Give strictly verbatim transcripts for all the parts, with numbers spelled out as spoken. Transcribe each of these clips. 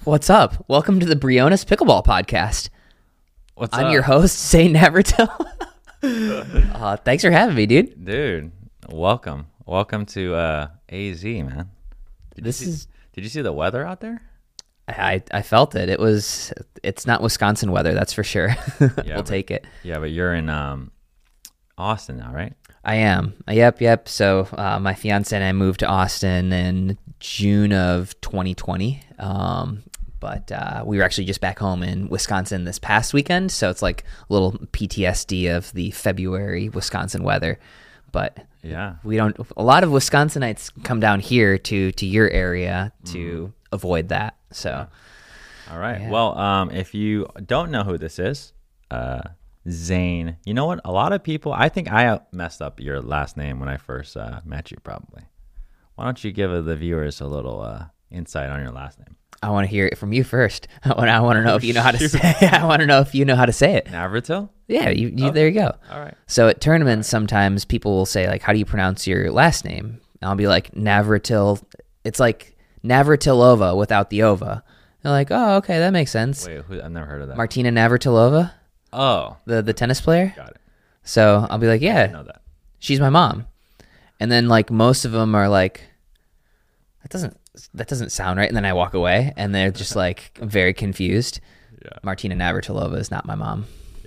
What's up? Welcome to the Briones Pickleball Podcast. What's I'm up? your host, Zane Navratil. uh, thanks for having me, dude. Dude, welcome. Welcome to uh, A Z, man. Did This you see, is. Did you see the weather out there? I I felt it. It was. It's not Wisconsin weather, that's for sure. Yeah, we'll but- take it. Yeah, but you're in um, Austin now, right? I am. Yep, yep. So uh, my fiance and I moved to Austin in June of twenty twenty. Um, but uh, we were actually just back home in Wisconsin this past weekend. So it's like a little P T S D of the February Wisconsin weather. But Yeah. we don't. A lot of Wisconsinites come down here to to your area to Mm. avoid that. So All right. Yeah. Well, um, if you don't know who this is, uh, Zane, you know what? A lot of people, I think I messed up your last name when I first uh, met you, probably. Why don't you give the viewers a little uh, insight on your last name? I want to hear it from you first. I want. I want to know Oh, if you know how to shoot. say. I want to know if you know how to say it. Navratil? Yeah, you, you Oh. there you go. All right. So at tournaments, sometimes people will say, like, how do you pronounce your last name? And I'll be like, Navratil. It's like Navratilova without the ova. They're like, oh, okay, that makes sense. Wait, who, I've never heard of that. Martina Navratilova, Oh, the, the tennis player. got it. So I'll be like, I yeah, know that. she's my mom. And then, like, most of them are like, that doesn't that doesn't sound right. And then I walk away, and they're just, like, very confused. Yeah. Martina Navratilova is not my mom.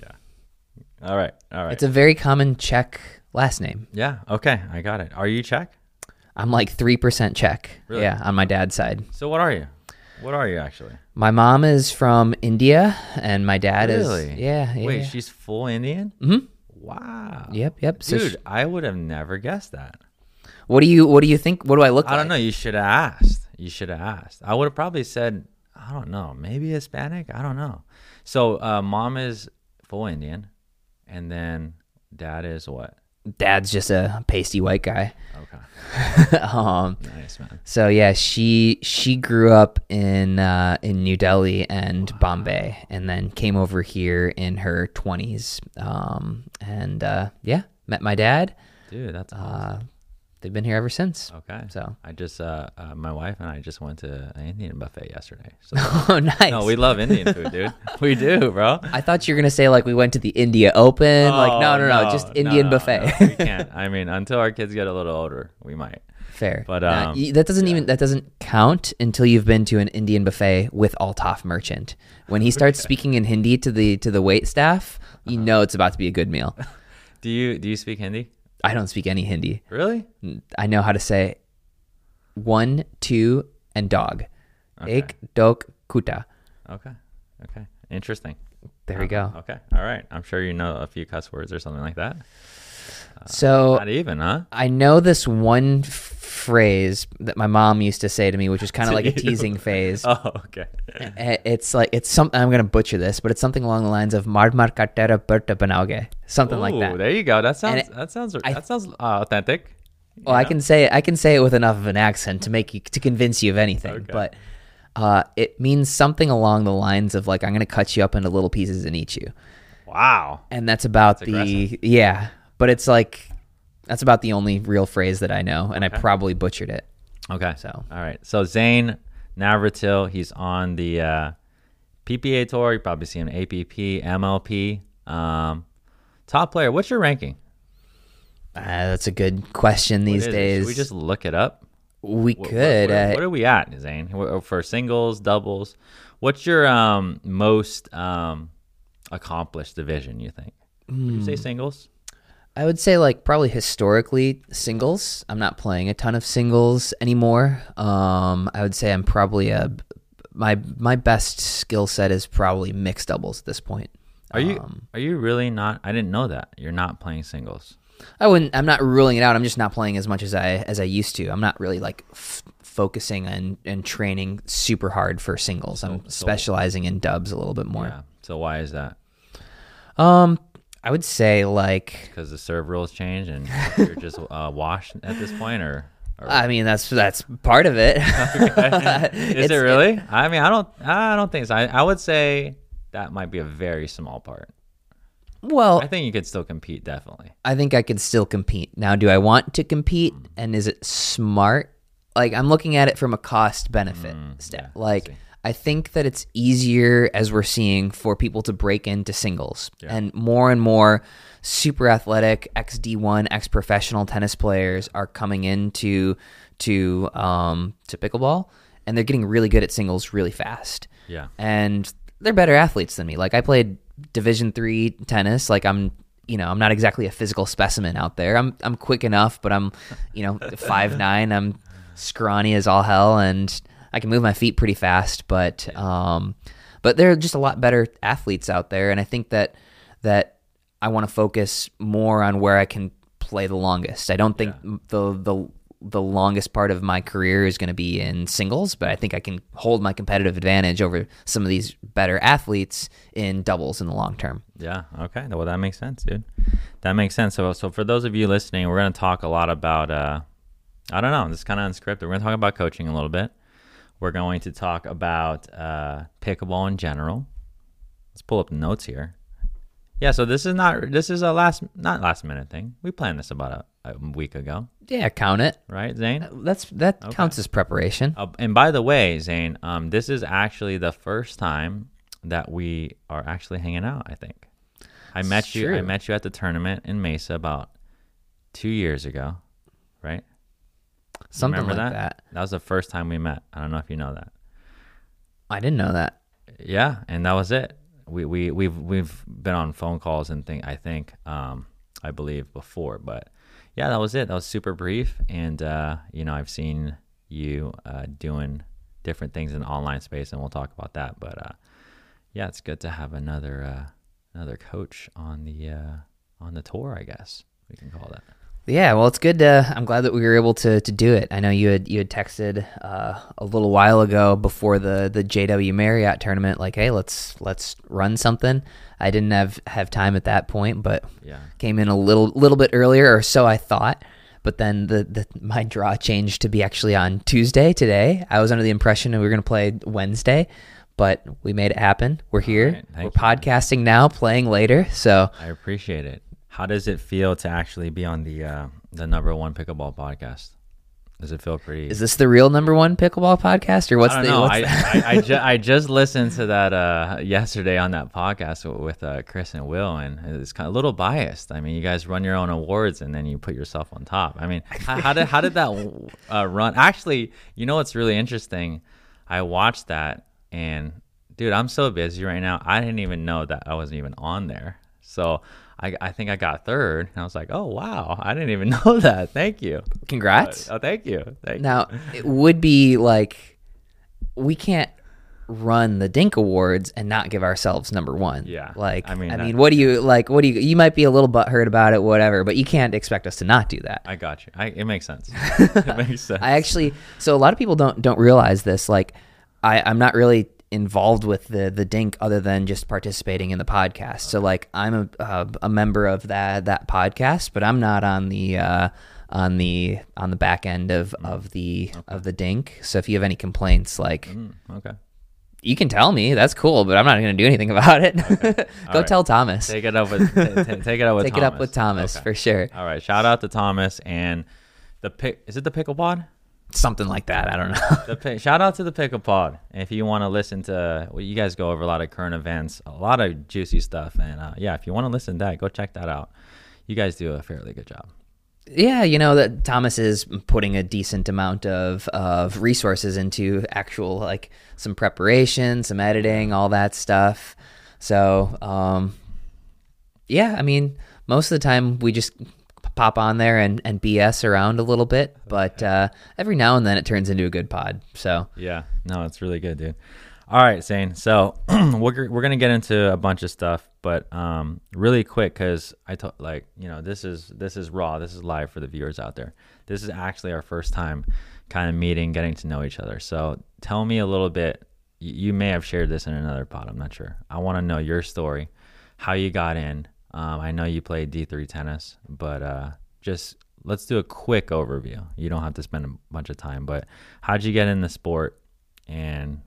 All right. All right. It's a very common Czech last name. yeah. Okay. I got it. Are you Czech? I'm like three percent Czech. Really? Yeah, on my dad's side. So what are you? What are you actually? My mom is from India, and my dad Really? is yeah. yeah Wait, yeah. she's full Indian? Mhm. Wow. Yep, yep. So Dude, sh- I would have never guessed that. what do you what do you think? What do I look I like? don't know. You should have asked. You should have asked. I would have probably said, I don't know, maybe Hispanic. I don't know. So, uh, mom is full Indian, and then dad is what? Dad's just a pasty white guy. Okay, um, nice man. so yeah, she she grew up in uh, in New Delhi and Bombay, and then came over here in her twenties. Um, and uh, yeah, met my dad. Dude, that's awesome. Uh, they've been here ever since. Okay. So I just, uh, uh, my wife and I just went to an Indian buffet yesterday. So, oh, nice. no, we love Indian food, dude. We do, bro. I thought you were gonna say like we went to the India Open. like no, Oh, no, no, just Indian no, buffet. no, we can't. I mean, until our kids get a little older, we might. Fair, But, Nah, um, y- that doesn't even that doesn't count until you've been to an Indian buffet with Altaf Merchant. When he starts speaking in Hindi to the to the wait staff, you know it's about to be a good meal. Do you do you speak Hindi? I don't speak any Hindi. Really? I know how to say one, two, and dog. Okay. Ek, dog, kuta. Okay. Okay. Interesting. There we go. Okay. All right. I'm sure you know a few cuss words or something like that. So Not even, huh? I know this one f- phrase that my mom used to say to me, which was kind of To like a you. teasing phase. Oh, okay. Eh, It's like it's something. I'm gonna butcher this, but it's something along the lines of "Mar mar katera berta banaoge," something like Ooh, that. There you go. That sounds it- that sounds I- that sounds uh, authentic. Well, I Yeah. can say it. I can say it with enough of an accent to make you to convince you of anything. Okay. But uh, it means something along the lines of like I'm gonna cut you up into little pieces and eat you, Wow. and that's about That's the aggressive. yeah. But it's like that's about the only real phrase that I know, and I Okay. probably butchered it. Okay. So All right. So Zane Navratil, he's on the uh, P P A tour. You probably see him A P P, M L P. Um, top player. What's your ranking uh, that's a good question What these is it? days. Should we just look it up? we What- could. What, what, uh, what are we at, Zane? Wh- For singles, doubles, what's your um, most um, accomplished division? You think? Would you Hmm. say singles? I would say like probably historically singles. I'm not playing a ton of singles anymore. Um, I would say I'm probably a my my best skill set is probably mixed doubles at this point. Are you Um, are you really not? I didn't know that you're not playing singles. I wouldn't. I'm not ruling it out. I'm just not playing as much as I as I used to. I'm not really like f- focusing and and training super hard for singles. I'm So- so- specializing in dubs a little bit more. Yeah. So why is that? Um, I would say like Because the serve rules change and you're just uh, washed at this point, or, or I mean that's that's part of it. is it really? I mean, I don't. I don't think so. I, I would say that might be a very small part. Well, I think you could still compete, definitely. I think I could still compete. Now, do I want to compete? And is it smart? Like, I'm looking at it from a cost benefit Mm, step. yeah, I like, see. I think that it's easier, as we're seeing, for people to break into singles. Yeah. And more and more super athletic ex D one, ex professional tennis players are coming into to um, to pickleball, and they're getting really good at singles really fast. Yeah. And they're better athletes than me. Like, I played Division three tennis. Like, I'm, you know, I'm not exactly a physical specimen out there. I'm I'm quick enough, but I'm, you know, five nine. I'm scrawny as all hell, and I can move my feet pretty fast. But um, but there are just a lot better athletes out there, and I think that that I want to focus more on where I can play the longest. I don't think Yeah. the the the longest part of my career is going to be in singles, but I think I can hold my competitive advantage over some of these better athletes in doubles in the long term. Yeah. Okay. Well, that makes sense, dude. That makes sense. So, so for those of you listening, we're going to talk a lot about, uh, I don't know, this is kind of unscripted. We're going to talk about coaching a little bit. We're going to talk about uh, pickleball in general. Let's pull up the notes here. Yeah. So this is not, this is a last, not last minute thing. We planned this about a, a week ago. Yeah, count it. Right, Zane? That's that Okay. counts as preparation. Uh, and by the way, Zane, um, this is actually the first time that we are actually hanging out. I think I met It's you. I true. met you at the tournament in Mesa about two years ago, right? Something Remember like that? that? That was the first time we met. I don't know if you know that. I didn't know that. Yeah, and that was it. We we we've we've been on phone calls and thing. I think um, I believe before, but yeah, that was it. That was super brief, and uh, you know, I've seen you uh, doing different things in the online space, and we'll talk about that. But uh, yeah, it's good to have another uh, another coach on the uh, on the tour, I guess we can call that. Yeah, well, it's good to, I'm glad that we were able to to do it. I know you had you had texted uh, a little while ago before the the J W Marriott tournament, like, hey, let's let's run something. I didn't have, have time at that point, but Yeah. came in a little little bit earlier, or so I thought. But then the, the my draw changed to be actually on Tuesday today. I was under the impression that we were going to play Wednesday, but we made it happen. We're here. right, We're thank you. podcasting now, playing later. So I appreciate it. How does it feel to actually be on the uh, the number one pickleball podcast? Does it feel pretty? is this the real number one pickleball podcast, or what's I don't the? know. What's I, the- I, I, ju- I just listened to that uh, yesterday on that podcast with uh, Chris and Will, and it's kind of a little biased. I mean, you guys run your own awards, and then you put yourself on top. I mean, how, how did how did that uh, run? Actually, you know what's really interesting? I watched that, and dude, I'm so busy right now. I didn't even know that I wasn't even on there. So I, I think I got third, and I was like, oh wow, I didn't even know that. Thank you. Congrats. Oh, thank you. Thank you. Now, it would be like, we can't run the Dink Awards and not give ourselves number one. Yeah. Like, I I mean, mean, I that- mean, what do you, like, what do you, you might be a little butthurt about it, whatever, but you can't expect us to not do that. I got you. I, it makes sense. It makes sense. I actually, so a lot of people don't, don't realize this. Like, I, I'm not really involved with the the Dink other than just participating in the podcast. So like, I'm a uh, a member of that that podcast, but I'm not on the uh, on the on the back end of of the of the Dink. So if you have any complaints, like, Mm, okay. you can tell me. That's cool, but I'm not going to do anything about it. Go right. tell Thomas. Take it up with t- t- take it up with Take Thomas. it up with Thomas Okay. for sure. All right. Shout out to Thomas and the pick. Is it the Pickle Pod? Something like that. I don't know. The pick, shout out to the Pickle Pod. If you want to listen to, well, you guys go over a lot of current events, a lot of juicy stuff, and uh, yeah, if you want to listen to that, go check that out. You guys do a fairly good job. Yeah, you know that Thomas is putting a decent amount of of resources into actual, like, some preparation, some editing, all that stuff. So, um, yeah, I mean, most of the time we just pop on there and, and B S around a little bit, but uh, every now and then it turns into a good pod. So Yeah, no, it's really good, dude. All right, Zane. So we're we're gonna get into a bunch of stuff, but um, really quick, because I told, like, you know, this is this is raw, this is live for the viewers out there. This is actually our first time kind of meeting, getting to know each other. So tell me a little bit. You, you may have shared this in another pod. I'm not sure. I want to know your story, how you got in. Um, I know you played D three tennis, but uh, just let's do a quick overview. You don't have to spend a bunch of time, but how'd you get in the sport? And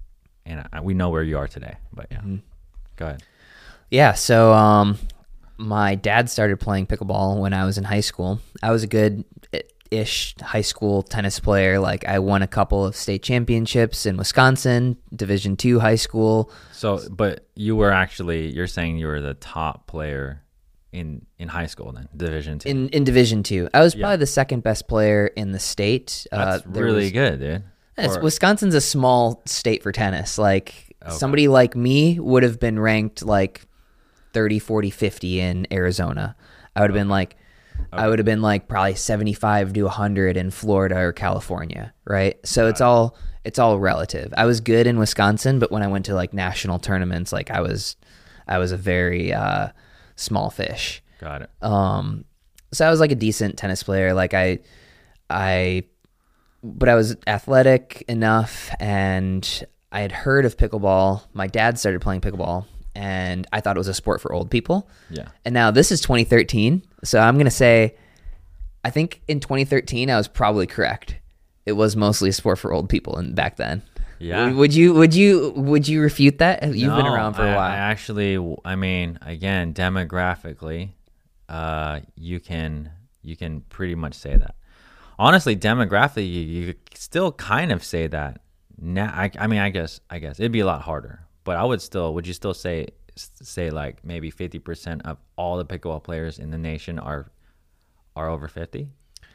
and I, we know where you are today, but yeah, Mhm. go ahead. yeah, so um, my dad started playing pickleball when I was in high school. I was a good, ish high school tennis player. Like I won a couple of state championships in Wisconsin, Division two high school. So, but you were actually, you're saying you were the top player in in high school then, Division two. In in Division two, I was Yeah. probably the second best player in the state. That's uh, there really was- good, dude. It's, Or- Wisconsin's a small state for tennis. Like Okay. somebody like me would have been ranked like thirty, forty, fifty in Arizona. I would have been like, I would have been like probably seventy-five to one hundred in Florida or California, right? So it's all it's all relative. I was good in Wisconsin, but when I went to like national tournaments, like I was I was a very uh, small fish. Got it. Um, so I was like a decent tennis player. Like I, I, but I was athletic enough, and I had heard of pickleball. My dad started playing pickleball, and I thought it was a sport for old people. Yeah. And now this is twenty thirteen, so I'm gonna say, I think in twenty thirteen I was probably correct. It was mostly a sport for old people, and back then. Yeah. Would you would you would you refute that? You've been No, around for a I- while. I actually, I mean, again, demographically, uh, you can you can pretty much say that. Honestly, demographically, you, you could still kind of say that. Now, I, I mean, I guess, I guess it'd be a lot harder, but I would still. Would you still say say like maybe fifty percent of all the pickleball players in the nation are are over fifty?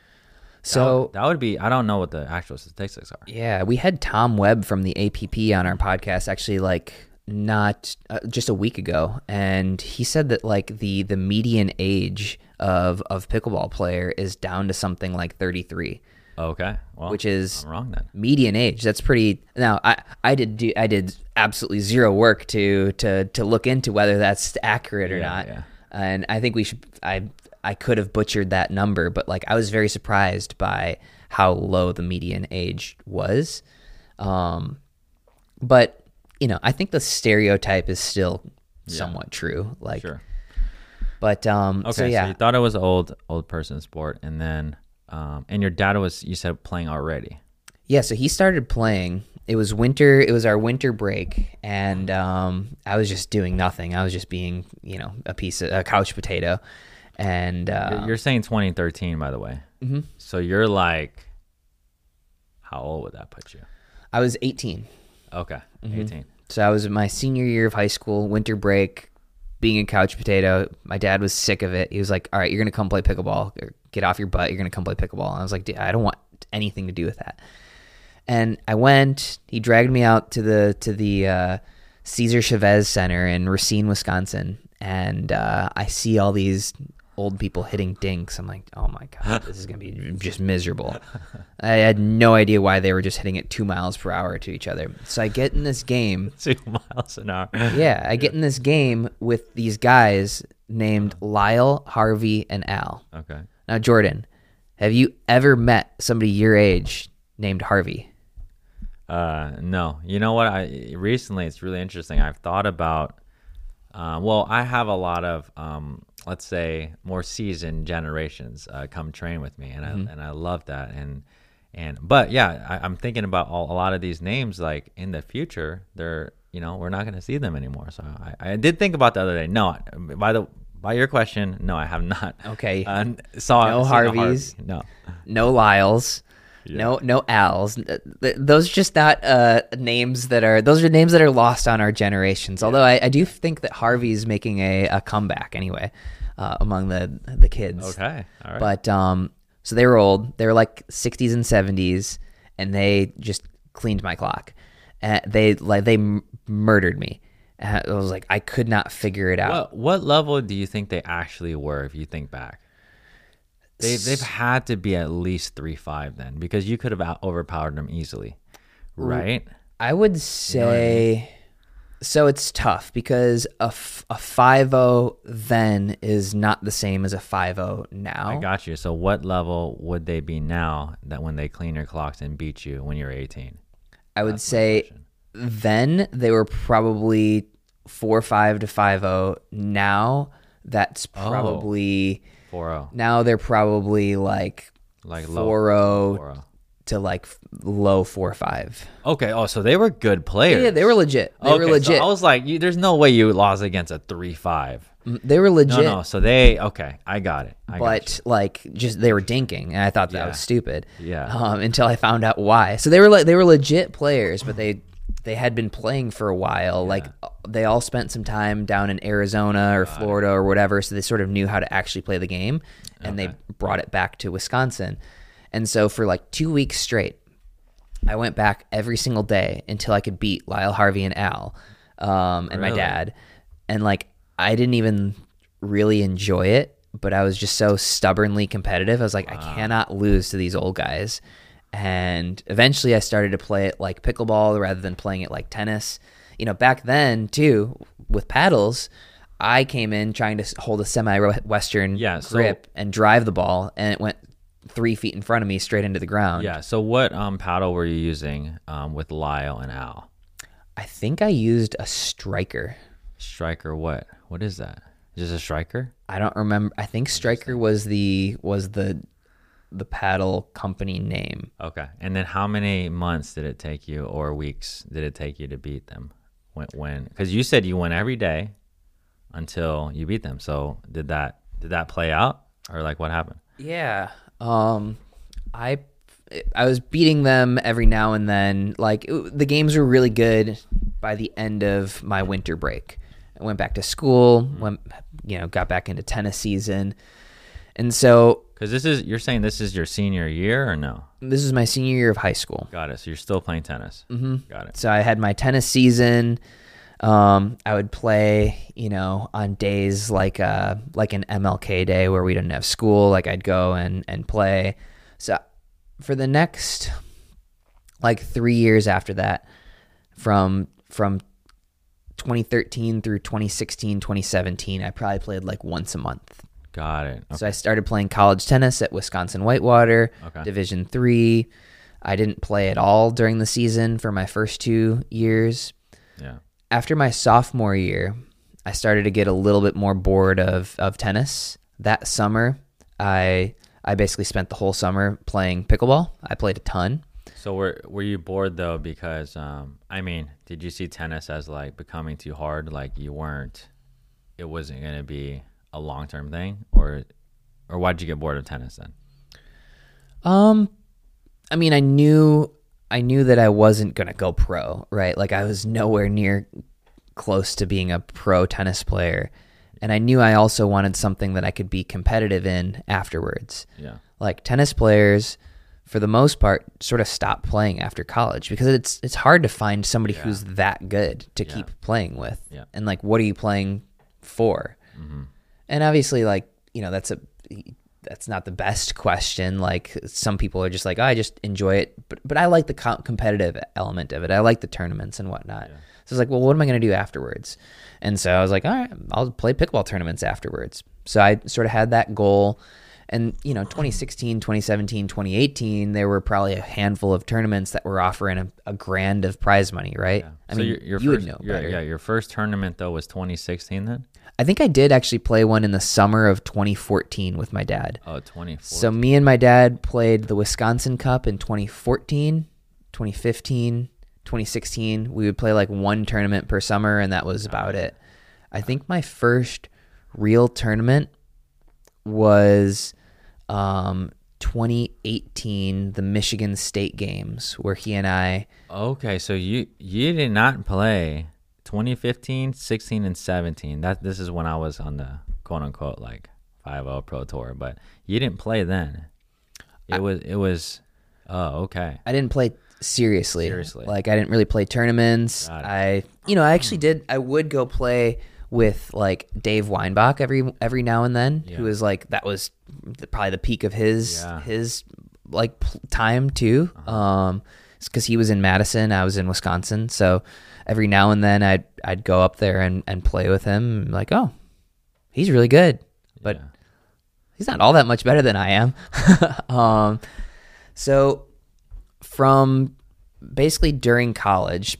so that would be. I don't know what the actual statistics are. Yeah, we had Tom Webb from the A P P on our podcast actually like not uh, just a week ago, and he said that like the the median age of of pickleball player is down to something like thirty-three, Okay, well, which is I'm wrong then. median age. That's pretty. Now, I I did do I did absolutely zero work to to to look into whether that's accurate or Yeah, not, yeah. and I think we should. I I could have butchered that number, but like I was very surprised by how low the median age was. Um, but you know, I think the stereotype is still somewhat true. Like, Sure. but um, Okay, so yeah, so you thought it was an old old person sport, and then um, and your dad was, you said, playing already. yeah. So he started playing. It was winter. It was our winter break, and um, I was just doing nothing. I was just being, you know, a piece of a couch potato. And uh, You're- You're saying twenty thirteen, by the way. Mm-hmm. So you're like, how old would that put you? I was eighteen. Okay, Mm-hmm. eighteen. So I was in my senior year of high school, winter break, being a couch potato. My dad was sick of it. He was like, all right, you're going to come play pickleball. Or get off your butt. You're going to come play pickleball. And I was like, "Dude, I don't want anything to do with that. And I went. He dragged me out to the to the uh, Cesar Chavez Center in Racine, Wisconsin. And uh, I see all these old people hitting dinks. I'm like, oh my God, this is going to be just miserable. I had no idea why they were just hitting it two miles per hour to each other. So I get in this game. Two miles an hour. Yeah, I get in this game with these guys named Lyle, Harvey, and Al. Okay. Now, Jordan, have you ever met somebody your age named Harvey? Uh, no. You know what? I recently, it's really interesting. I've thought about. Uh, well, I have a lot of, um, let's say, more seasoned generations uh, come train with me, and Mm-hmm. I and I love that. And and but yeah, I, I'm thinking about all, a lot of these names. Like in the future, they're you know we're not going to see them anymore. So I, I did think about the other day. No, by the by your question, no, I have not. Okay. Uh, saw No seen a Harveys. Harvey. No. No Lyles. No, no Al's. Th- th- Those are just not uh, names that are. Those are names that are lost on our generations. Although I, I do think that Harvey's making a, a comeback anyway uh, among the the kids. Okay. All right. But um, so they were old. They were like sixties and seventies, and they just cleaned my clock. Uh, they like they m- murdered me. Uh, I was like, I could not figure it out. What what level do you think they actually were? If you think back, they they've had to be at least three five then, because you could have out- overpowered them easily, right? I would say, so it's tough because a f- a five oh then is not the same as a five oh now. I got you. So what level would they be now that when they clean your clocks and beat you when you're eighteen? I would That's my say question. then they were probably four five to five oh. Now that's Oh. probably four oh, now they're probably like like low four oh four oh. to like f- low four five. Okay. Oh, so they were good players. Yeah, they were legit. They okay, were legit. So I was like, you, there's no way you lost against a three five. They were legit. No, no. So they okay. I got it. I got but you. like just they were dinking, and I thought that Yeah. was stupid. Yeah. Um, until I found out why. So they were like they were legit players, but they they had been playing for a while. Like they all spent some time down in Arizona or Florida or whatever, so they sort of knew how to actually play the game, and Okay. they brought it back to Wisconsin. And so for like two weeks straight, I went back every single day until I could beat Lyle Harvey and Al, um, and my Really? dad. And like I didn't even really enjoy it, but I was just so stubbornly competitive. I was like, I cannot lose to these old guys. And eventually I started to play it like pickleball rather than playing it like tennis. You know, back then too, with paddles, I came in trying to hold a semi-western Yeah, so- grip and drive the ball, and it went three feet in front of me straight into the ground. Yeah. So what um paddle were you using um with Lyle and Al? I think I used a striker. Striker. What? What is that? Just a striker? I don't remember. I think Striker was the was the the paddle company name. Okay. And then how many months did it take you, or weeks did it take you to beat them? When? When? Because you said you went every day until you beat them. So did that did that play out, or like what happened? Yeah. Um, I I was beating them every now and then. Like it, the games were really good by the end of my winter break. I went back to school. Went, you know, got back into tennis season, and so Because this is you're saying this is your senior year or no? this is my senior year of high school. Got it. So you're still playing tennis. Mm-hmm. Got it. So I had my tennis season. Um, I would play, you know, on days like uh like an M L K day where we didn't have school. Like I'd go and and play. So for the next like three years after that, from from twenty thirteen through twenty sixteen, twenty seventeen, I probably played like once a month. Got it. Okay. So I started playing college tennis at Wisconsin Whitewater, Okay. Division three. I didn't play at all during the season for my first two years. Yeah. After my sophomore year, I started to get a little bit more bored of, of tennis. That summer, I I basically spent the whole summer playing pickleball. I played a ton. So were were you bored though? Because um, I mean, did you see tennis as like becoming too hard? Like you weren't, it wasn't gonna be a long term thing, or or why'd you get bored of tennis then? Um, I mean, I knew I knew that I wasn't gonna go pro, right? Like I was nowhere near close to being a pro tennis player, and I knew I also wanted something that I could be competitive in afterwards. Yeah. Like tennis players, for the most part, sort of stop playing after college because it's it's hard to find somebody Yeah. who's that good to Yeah. keep playing with. Yeah. And like, what are you playing for? Mm-hmm. And obviously, like, you know, that's a that's not the best question. Like some people are just like, oh, I just enjoy it, but but I like the co- competitive element of it. I like the tournaments and whatnot. Yeah. So it's like, well, what am I going to do afterwards? And so I was like, all right, I'll play pickleball tournaments afterwards. So I sort of had that goal. And, you know, twenty sixteen, twenty seventeen, twenty eighteen, there were probably a handful of tournaments that were offering a, a grand of prize money, right? Yeah. I so mean, your, your you first, would know your, better. yeah, your first tournament though was twenty sixteen then? I think I did actually play one in the summer of twenty fourteen with my dad. Oh, twenty fourteen. So me and my dad played the Wisconsin Cup in twenty fourteen, twenty fifteen, twenty sixteen. We would play like one tournament per summer, and that was about it. I think my first real tournament was um, twenty eighteen, the Michigan State Games, where he and I... Okay, so you you did not play twenty fifteen, sixteen, and seventeen. That this is when I was on the quote unquote like five oh Pro Tour, but you didn't play then. It I, was it was oh okay. I didn't play seriously. Seriously. Like I didn't really play tournaments. Got it. I you know, I actually did I would go play with like Dave Weinbach every every now and then, Yeah. who was like that was the, probably the peak of his Yeah. his like p- time too. Uh-huh. Um cuz he was in Madison, I was in Wisconsin. So every now and then I'd I'd go up there and and play with him, like, "Oh, he's really good." But Yeah. he's not all that much better than I am. um, so from basically during college,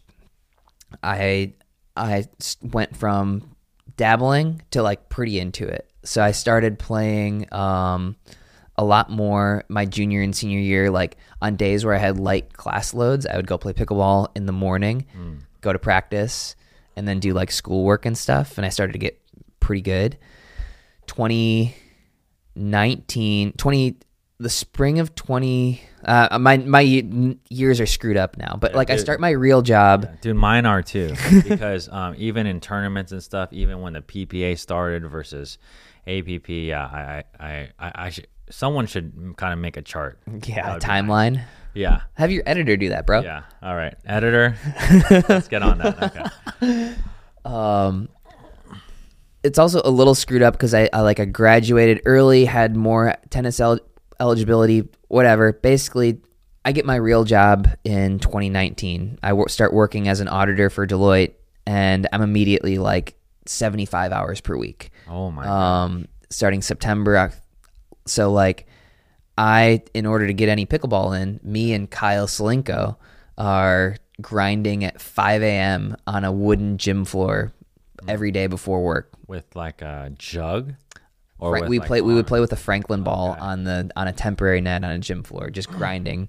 I I s- went from dabbling to like pretty into it. So I started playing um, a lot more my junior and senior year. Like on days where I had light class loads, I would go play pickleball in the morning, Mm. go to practice, and then do like schoolwork and stuff. And I started to get pretty good. twenty nineteen, twenty the spring of twenty uh my my years are screwed up now, but Yeah, like I dude. start my real job. Yeah, dude, mine are too. Because um, even in tournaments and stuff, even when the P P A started versus A P P, yeah, I, I, I, I should. Someone should kind of make a chart. Yeah, That would be timeline. nice. Yeah, Have your editor do that, bro. yeah. All right, editor, let's get on that. Okay. Um, it's also a little screwed up because I, I like I graduated early, had more tennis el- eligibility, whatever. Basically, I get my real job in twenty nineteen. I w- start working as an auditor for Deloitte, and I'm immediately like seventy-five hours per week. Oh my god. Um, starting September. Oc- So like, I in order to get any pickleball in, me and Kyle Solinko are grinding at five a.m. on a wooden gym floor every day before work. With like a jug, or Right, with we like play. We would on- play with a Franklin ball Okay. on the on a temporary net on a gym floor, just grinding.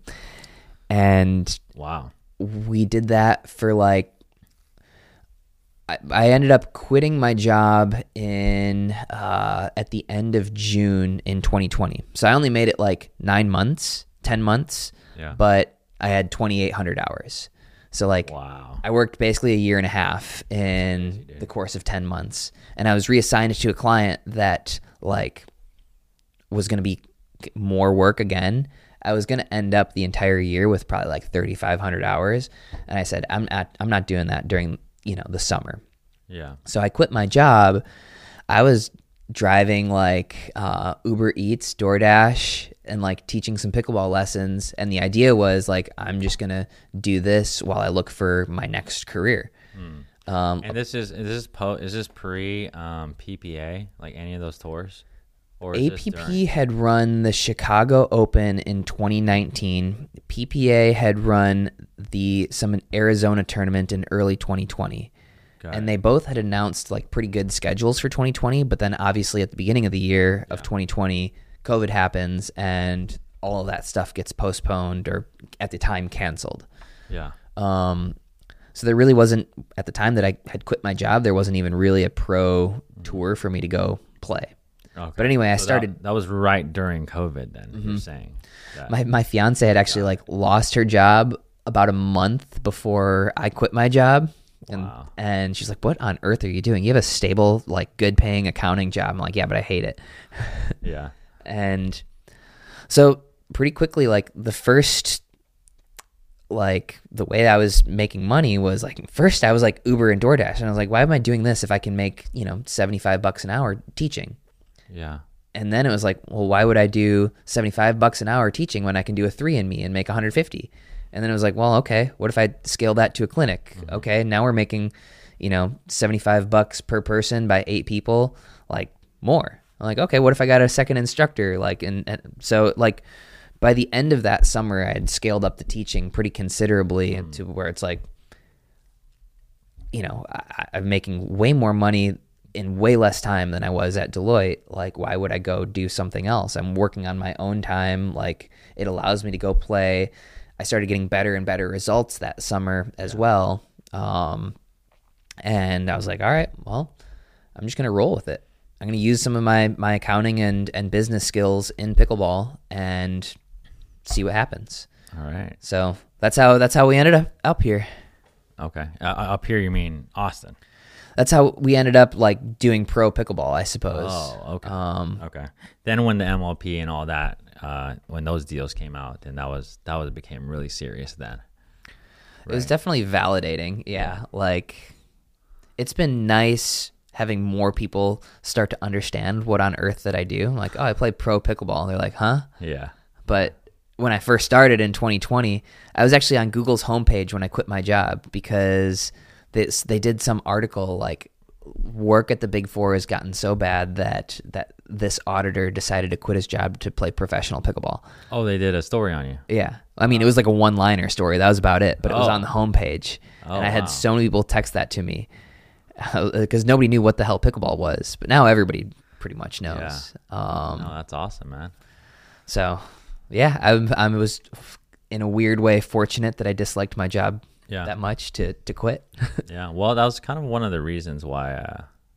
And Wow. we did that for like. I, I ended up quitting my job in uh, at the end of June in twenty twenty. So I only made it like nine months, ten months, Yeah. but I had twenty-eight hundred hours. So like. Wow. I worked basically a year and a half in the course of ten months, and I was reassigned to a client that like was going to be more work again. I was going to end up the entire year with probably like thirty-five hundred hours, and I said I'm not I'm not doing that during, you know, the summer. Yeah. So I quit my job. I was driving like uh, Uber Eats, DoorDash, and like teaching some pickleball lessons. And the idea was like, I'm just going to do this while I look for my next career. Hmm. Um, And this is is this po is this pre um, P P A, like any of those tours, or is this A P P during? had run the Chicago Open in twenty nineteen. P P A had run the some Arizona tournament in early twenty twenty. Got And it. they both had announced like pretty good schedules for twenty twenty, but then obviously at the beginning of the year of twenty twenty, COVID happens and all of that stuff gets postponed or at the time canceled. Yeah. Um, so there really wasn't, at the time that I had quit my job, there wasn't even really a pro tour for me to go play. Okay. But anyway, I So that- started. That, was right during COVID. Then you're saying that. My my fiance had actually like lost her job about a month before I quit my job. And Wow. and she's like, "What on earth are you doing? You have a stable, like good paying accounting job." I'm like, "Yeah, but I hate it." Yeah. And so pretty quickly, like the first, like the way I was making money was like, first I was like Uber and DoorDash, and I was like, why am I doing this if I can make, you know, seventy-five bucks an hour teaching? Yeah. And then it was like, well, why would I do seventy-five bucks an hour teaching when I can do a three in me and make one hundred fifty? And then it was like, well, okay, what if I scale that to a clinic? Mm-hmm. Okay, now we're making, you know, seventy-five bucks per person by eight people, like more. I'm like, okay, what if I got a second instructor? Like, and, and so like by the end of that summer, I had scaled up the teaching pretty considerably Mm. to where it's like, you know, I, I'm making way more money in way less time than I was at Deloitte. Like, why would I go do something else? I'm working on my own time. Like, it allows me to go play. I started getting better and better results that summer as well. Um, and I was like, all right, well, I'm just going to roll with it. I'm going to use some of my, my accounting and, and business skills in pickleball and see what happens. All right. So that's how, that's how we ended up up here. Okay. Uh, up here, you mean Austin? That's how we ended up like doing pro pickleball, I suppose. Oh, okay. Um, Okay. Then when the M L P and all that, uh, when those deals came out, then that was that was became really serious then. It was Right. definitely validating. Yeah. Like it's been nice having more people start to understand what on earth that I do. Like, oh, I play pro pickleball. They're like, huh? Yeah. But when I first started in twenty twenty, I was actually on Google's homepage when I quit my job because this, they did some article like work at the Big Four has gotten so bad that that this auditor decided to quit his job to play professional pickleball. Oh, they did a story on you. Yeah. I mean, it was like a one-liner story. That was about it, but it was Oh. on the homepage. Oh, and I had wow. so many people text that to me because nobody knew what the hell pickleball was. But now everybody pretty much knows. Um, No, that's awesome, man. So, yeah, I, I was in a weird way fortunate that I disliked my job Yeah. that much to, to quit. Yeah. Well, that was kind of one of the reasons why uh, I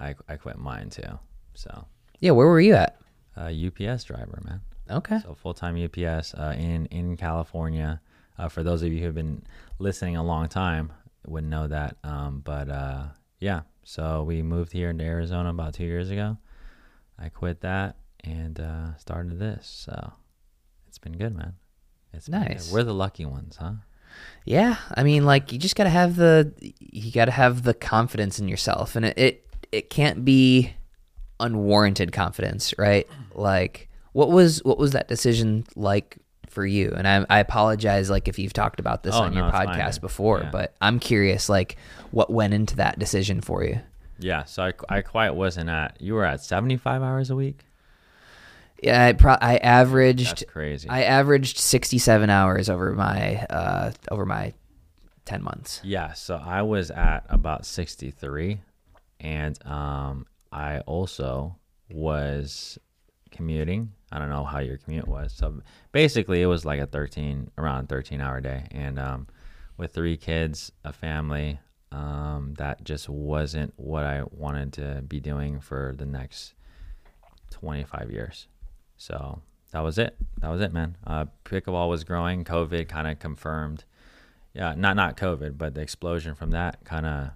I I quit mine too. So Yeah, where were you at? uh, U P S driver, man. Okay. So full time U P S uh, in in California. Uh, for those of you who have been listening a long time, wouldn't know that. Um, but uh, yeah, so we moved here into Arizona about two years ago. I quit that and uh, started this. So it's been good, man. It's been Nice. good. We're the lucky ones, huh? Yeah, I mean, like you just gotta have the you gotta have the confidence in yourself, and it it, it can't be unwarranted confidence, right? Like, what was what was that decision like for you? And I I apologize, like if you've talked about this Oh, on no, your it's fine, podcast dude. before, Yeah. but I'm curious, like what went into that decision for you? Yeah. So I I quite wasn't at. You were at seventy-five hours a week. Yeah, I pro- I averaged That's crazy. I averaged sixty-seven hours over my uh over my ten months. Yeah, so I was at about sixty-three, and um, I also was commuting. I don't know how your commute was. So basically, it was like a thirteen, around thirteen hour day, and um, with three kids, a family, um, that just wasn't what I wanted to be doing for the next twenty-five years. So that was it. That was it, man. Uh, pickleball was growing. COVID kind of confirmed. Yeah, not not COVID, but the explosion from that kind of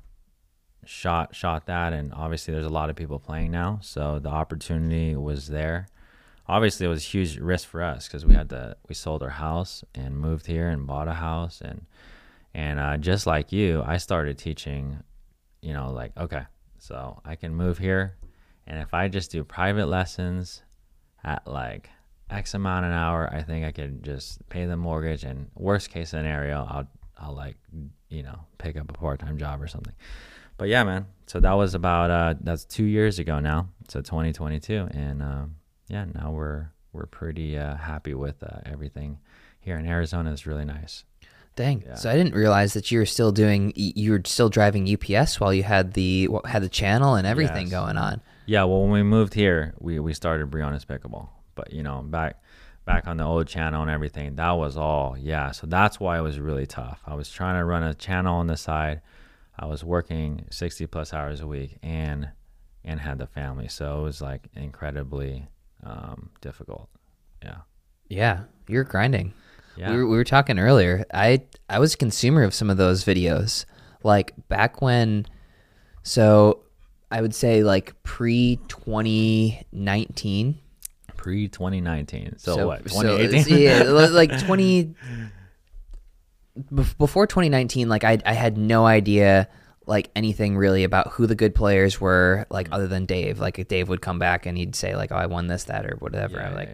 shot shot that, and obviously there's a lot of people playing now, so the opportunity was there. Obviously, it was a huge risk for us because we had to we sold our house and moved here and bought a house, and and uh, just like you, I started teaching. You know, like okay, so I can move here, and if I just do private lessons at like X amount an hour, I think I could just pay the mortgage, and worst case scenario, I'll I'll like, you know, pick up a part-time job or something. But yeah, man. So that was about, uh, that's two years ago now. So twenty twenty-two. And um, yeah, now we're, we're pretty uh, happy with uh, everything here in Arizona. Is really nice. Dang. Yeah. So I didn't realize that you were still doing, you were still driving U P S while you had the, had the channel and everything Yes. going on. Yeah. Well, when we moved here, we, we started Briones Pickleball, but you know, back, back on the old channel and everything, that was all. Yeah. So that's why it was really tough. I was trying to run a channel on the side. I was working sixty plus hours a week and, and had the family. So it was like incredibly um, difficult. Yeah. Yeah. You're grinding. Yeah. We were, we were talking earlier. I, I was a consumer of some of those videos, like back when, so I would say like pre twenty nineteen. Pre twenty nineteen. So, So- what? so, twenty eighteen? yeah, like twenty bef- before twenty nineteen. Like I, I had no idea like anything really about who the good players were, like other than Dave. Like if Dave would come back and he'd say like, "Oh, I won this, that, or whatever." Yeah, I yeah, like,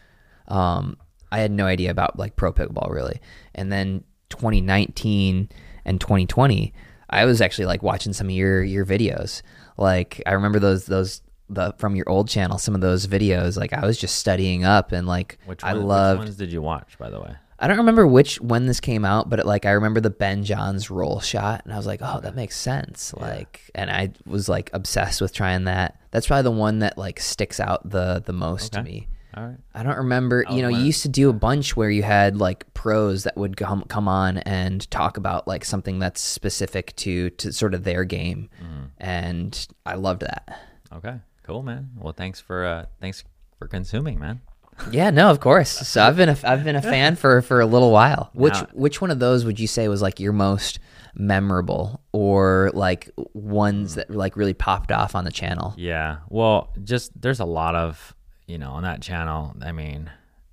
yeah. um, I had no idea about like pro pickleball really. And then twenty nineteen and twenty twenty, I was actually like watching some of your your videos. Like I remember those those. The, from your old channel, some of those videos, like I was just studying up and like Which, I one, loved. which ones did you watch, by the way? I don't remember which when this came out, but it, like I remember the Ben Johns roll shot, and I was like, oh, that makes sense. Yeah. Like, and I was like obsessed with trying that. That's probably the one that like sticks out the the most to Okay. me. All right. I don't remember. Oh, You know, you when- used to do a bunch where you had like pros that would come come on and talk about like something that's specific to to sort of their game, Mm-hmm. and I loved that. Okay. Cool, man. Well, thanks for uh, thanks for consuming, man. Yeah, no, of course. So I've been a, I've been a fan for, for a little while. Which Now- which one of those would you say was like your most memorable, or like ones that like really popped off on the channel? Yeah. Well, just there's a lot of, you know, on that channel. I mean,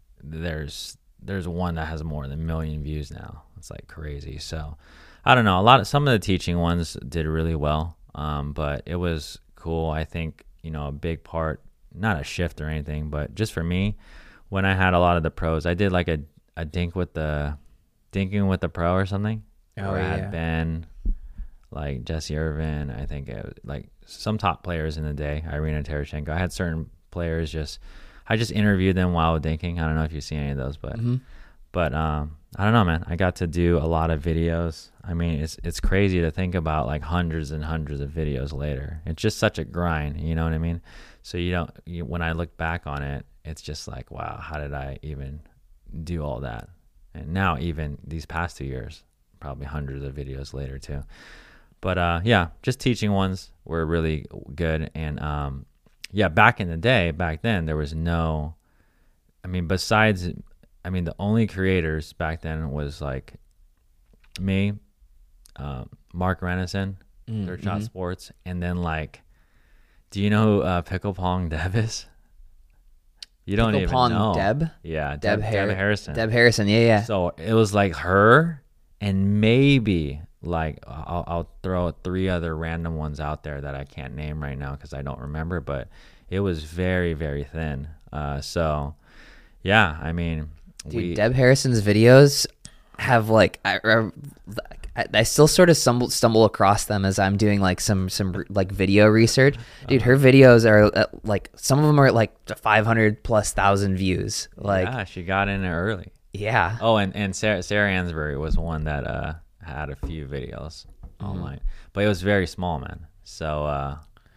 there's there's one that has more than a million views now. It's like crazy. So I don't know. A lot of some of the teaching ones did really well, um, but it was cool. I think, you know, a big part, not a shift or anything, but just for me, when I had a lot of the pros, I did like a, a dink with the dinking with the pro or something. Oh, where I yeah. had Ben, like Jesse Irvin, I think it was, like some top players in the day, Irina Tereshchenko. I had certain players just, I just interviewed them while dinking. I don't know if you've seen any of those, but Mm-hmm. but um, I don't know, man. I got to do a lot of videos. I mean, it's it's crazy to think about like hundreds and hundreds of videos later. It's just such a grind, you know what I mean? So you don't. You, when I look back on it, it's just like, wow, how did I even do all that? And now, even these past two years, probably hundreds of videos later too. But uh, yeah, just teaching ones were really good. And um, yeah, back in the day, back then, there was no, I mean, besides, I mean, the only creators back then was like me, um, Mark Renison, Mm, Third Shot mhm. Sports, and then like, do you know who uh, Pickle Pong Deb is? You don't Pickle even Pong know. Deb? Yeah, Deb, Deb, Har- Deb Harrison. Deb Harrison, yeah, yeah. So it was like her and maybe like I'll, I'll throw three other random ones out there that I can't name right now because I don't remember, but it was very, very thin. Uh, so yeah, I mean, Dude, we, Deb Harrison's videos have like I, I, I still sort of stumble stumble across them as I'm doing like some some like video research. Dude, her videos are uh, like some of them are at like five hundred plus thousand views. Like yeah, she got in there early. yeah. Oh, and and Sarah, Sarah Ansbury was one that uh, had a few videos Mm-hmm. online, but it was very small, man. So uh,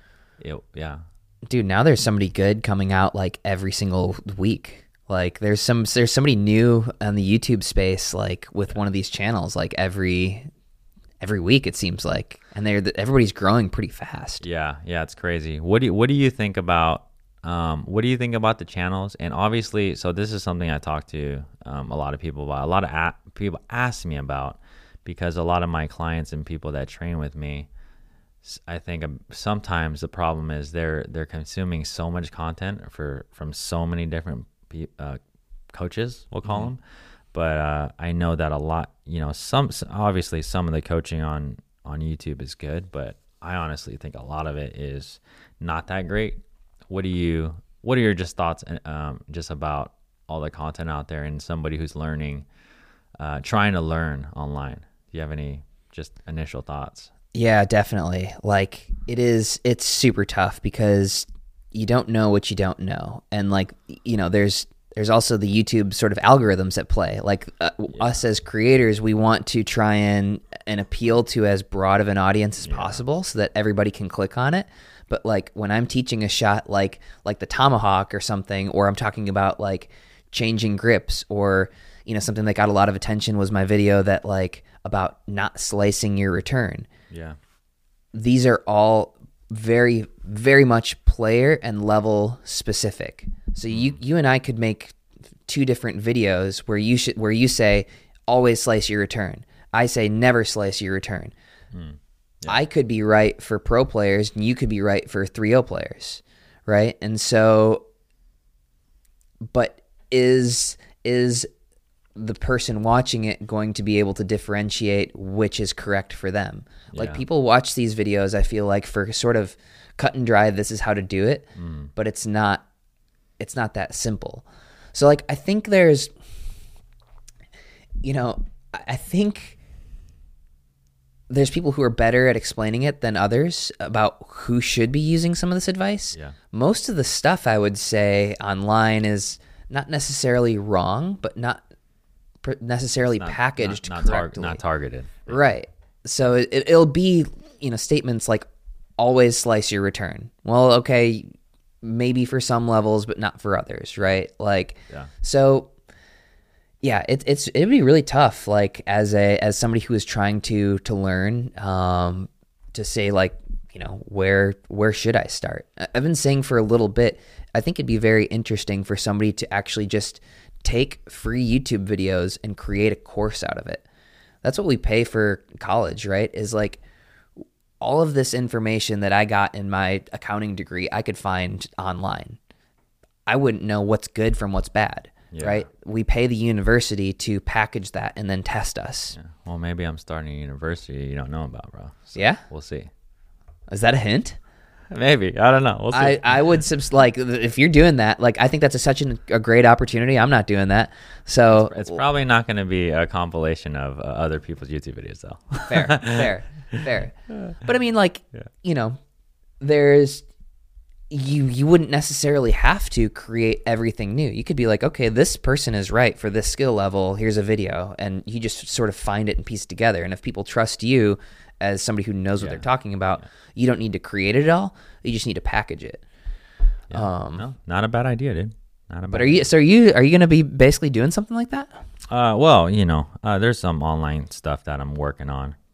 it yeah. Dude, now there's somebody good coming out like every single week. Like there's some there's somebody new on the YouTube space like with one of these channels like every every week it seems like, and they're everybody's growing pretty fast. Yeah, yeah, it's crazy. What do you, what do you think about um, what do you think about the channels? And obviously, so this is something I talk to um, a lot of people about. A lot of a- people ask me about because a lot of my clients and people that train with me, s- I think um, sometimes the problem is they're they're consuming so much content for from so many different pe- uh, coaches, we'll call them. But uh, I know that a lot, you know, some obviously some of the coaching on on YouTube is good, but I honestly think a lot of it is not that great. What do you what are your just thoughts um, just about all the content out there and somebody who's learning, uh, trying to learn online? Do you have any just initial thoughts? Yeah, definitely. Like it is it's super tough because you don't know what you don't know. And like, you know, there's there's also the YouTube sort of algorithms at play. Like uh, yeah. us as creators, we want to try and and appeal to as broad of an audience as yeah. possible so that everybody can click on it. But like when I'm teaching a shot like like the tomahawk or something, or I'm talking about like changing grips, or you know, something that got a lot of attention was my video that like about not slicing your return. Yeah. These are all very, very much player and level specific. So you you and I could make two different videos where you should where you say always slice your return. I say never slice your return. Mm. Yeah. I could be right for pro players and you could be right for three oh players, right? And so, but is is the person watching it going to be able to differentiate which is correct for them? Yeah. Like people watch these videos, I feel like, for sort of cut and dry, this is how to do it, mm. but it's not it's not that simple. So like I think there's you know, I think there's people who are better at explaining it than others about who should be using some of this advice. Yeah. Most of the stuff I would say online is not necessarily wrong, but not necessarily not, packaged not, not correctly. Tar- not targeted. Right. So it, it'll be, you know, statements like always slice your return. Well, okay, maybe for some levels, but not for others, right? Like, yeah. So yeah, it, it's it'd be really tough, like as a as somebody who is trying to to learn, um, to say like, you know, where where should I start? I've been saying for a little bit. I think it'd be very interesting for somebody to actually just take free YouTube videos and create a course out of it. That's what we pay for college, right? Is like all of this information that I got in my accounting degree, I could find online. I wouldn't know what's good from what's bad. Yeah. Right? We pay the university to package that and then test us. Yeah. Well, maybe I'm starting a university you don't know about, bro. So yeah? We'll see. Is that a hint? Maybe. I don't know. We'll see. I, I would, subs- like, if you're doing that, like, I think that's a, such an, a great opportunity. I'm not doing that. So It's, it's probably not going to be a compilation of uh, other people's YouTube videos, though. Fair, fair, fair. But I mean, like, yeah. you know, there's... you you wouldn't necessarily have to create everything new. You could be like, okay, this person is right for this skill level. Here's a video. And you just sort of find it and piece it together. And if people trust you as somebody who knows what yeah. they're talking about, yeah. you don't need to create it all. You just need to package it. Yeah. Um, no, not a bad idea, dude. Not a bad but are you, so are you, are you going to be basically doing something like that? Uh, well, you know, uh, there's some online stuff that I'm working on.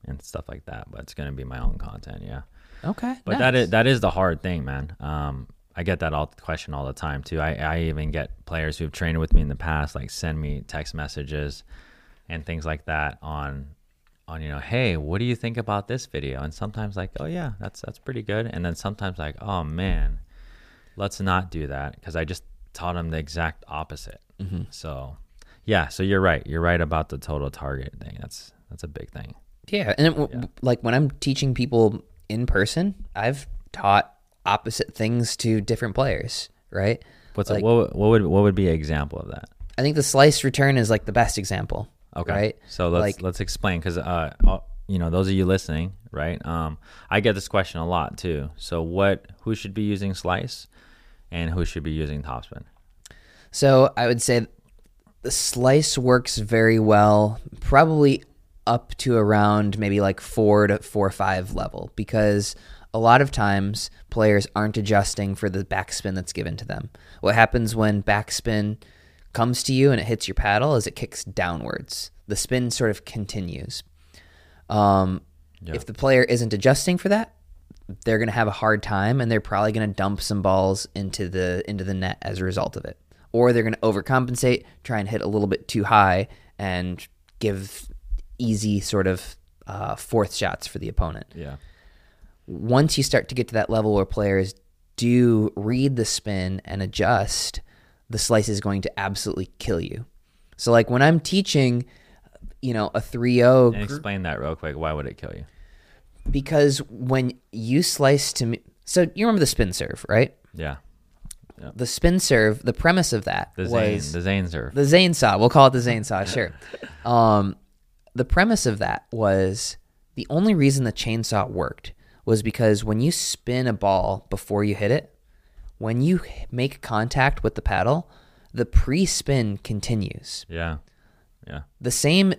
and stuff like that. But it's gonna be my own content, yeah. Okay, But nice. that is that is the hard thing, man. Um, I get that all question all the time too. I, I even get players who've trained with me in the past, like send me text messages and things like that on on you know, hey, what do you think about this video? And sometimes like, oh yeah, that's that's pretty good. And then sometimes like, oh man, let's not do that, because I just taught them the exact opposite. Mm-hmm. So yeah, so you're right. You're right about the total target thing. That's that's a big thing. Yeah, and it, yeah. like when I'm teaching people in person, I've taught opposite things to different players, right? What's like, a, what, what would what would be an example of that? I think the slice return is like the best example. Okay. Right. So let's like, let's explain, because uh, you know, those of you listening, right? Um, I get this question a lot too. So what? Who should be using slice, and who should be using topspin? So I would say the slice works very well, probably up to around maybe like four to four or five level, because a lot of times players aren't adjusting for the backspin that's given to them. What happens when backspin comes to you and it hits your paddle is it kicks downwards. The spin sort of continues. Um, yeah. If the player isn't adjusting for that, they're going to have a hard time, and they're probably going to dump some balls into the into the net as a result of it. Or they're going to overcompensate, try and hit a little bit too high, and give easy sort of uh, fourth shots for the opponent. Yeah. Once you start to get to that level where players do read the spin and adjust, the slice is going to absolutely kill you. So like when I'm teaching, you know, a three oh. And explain that real quick. Why would it kill you? Because when you slice to me, so you remember the spin serve, right? Yeah. Yep. The spin serve, the premise of that the was Zane, the Zane serve. The Zane saw. We'll call it the Zane saw, sure. Um, the premise of that was the only reason the chainsaw worked was because when you spin a ball before you hit it, when you make contact with the paddle, the pre-spin continues. Yeah, yeah. The same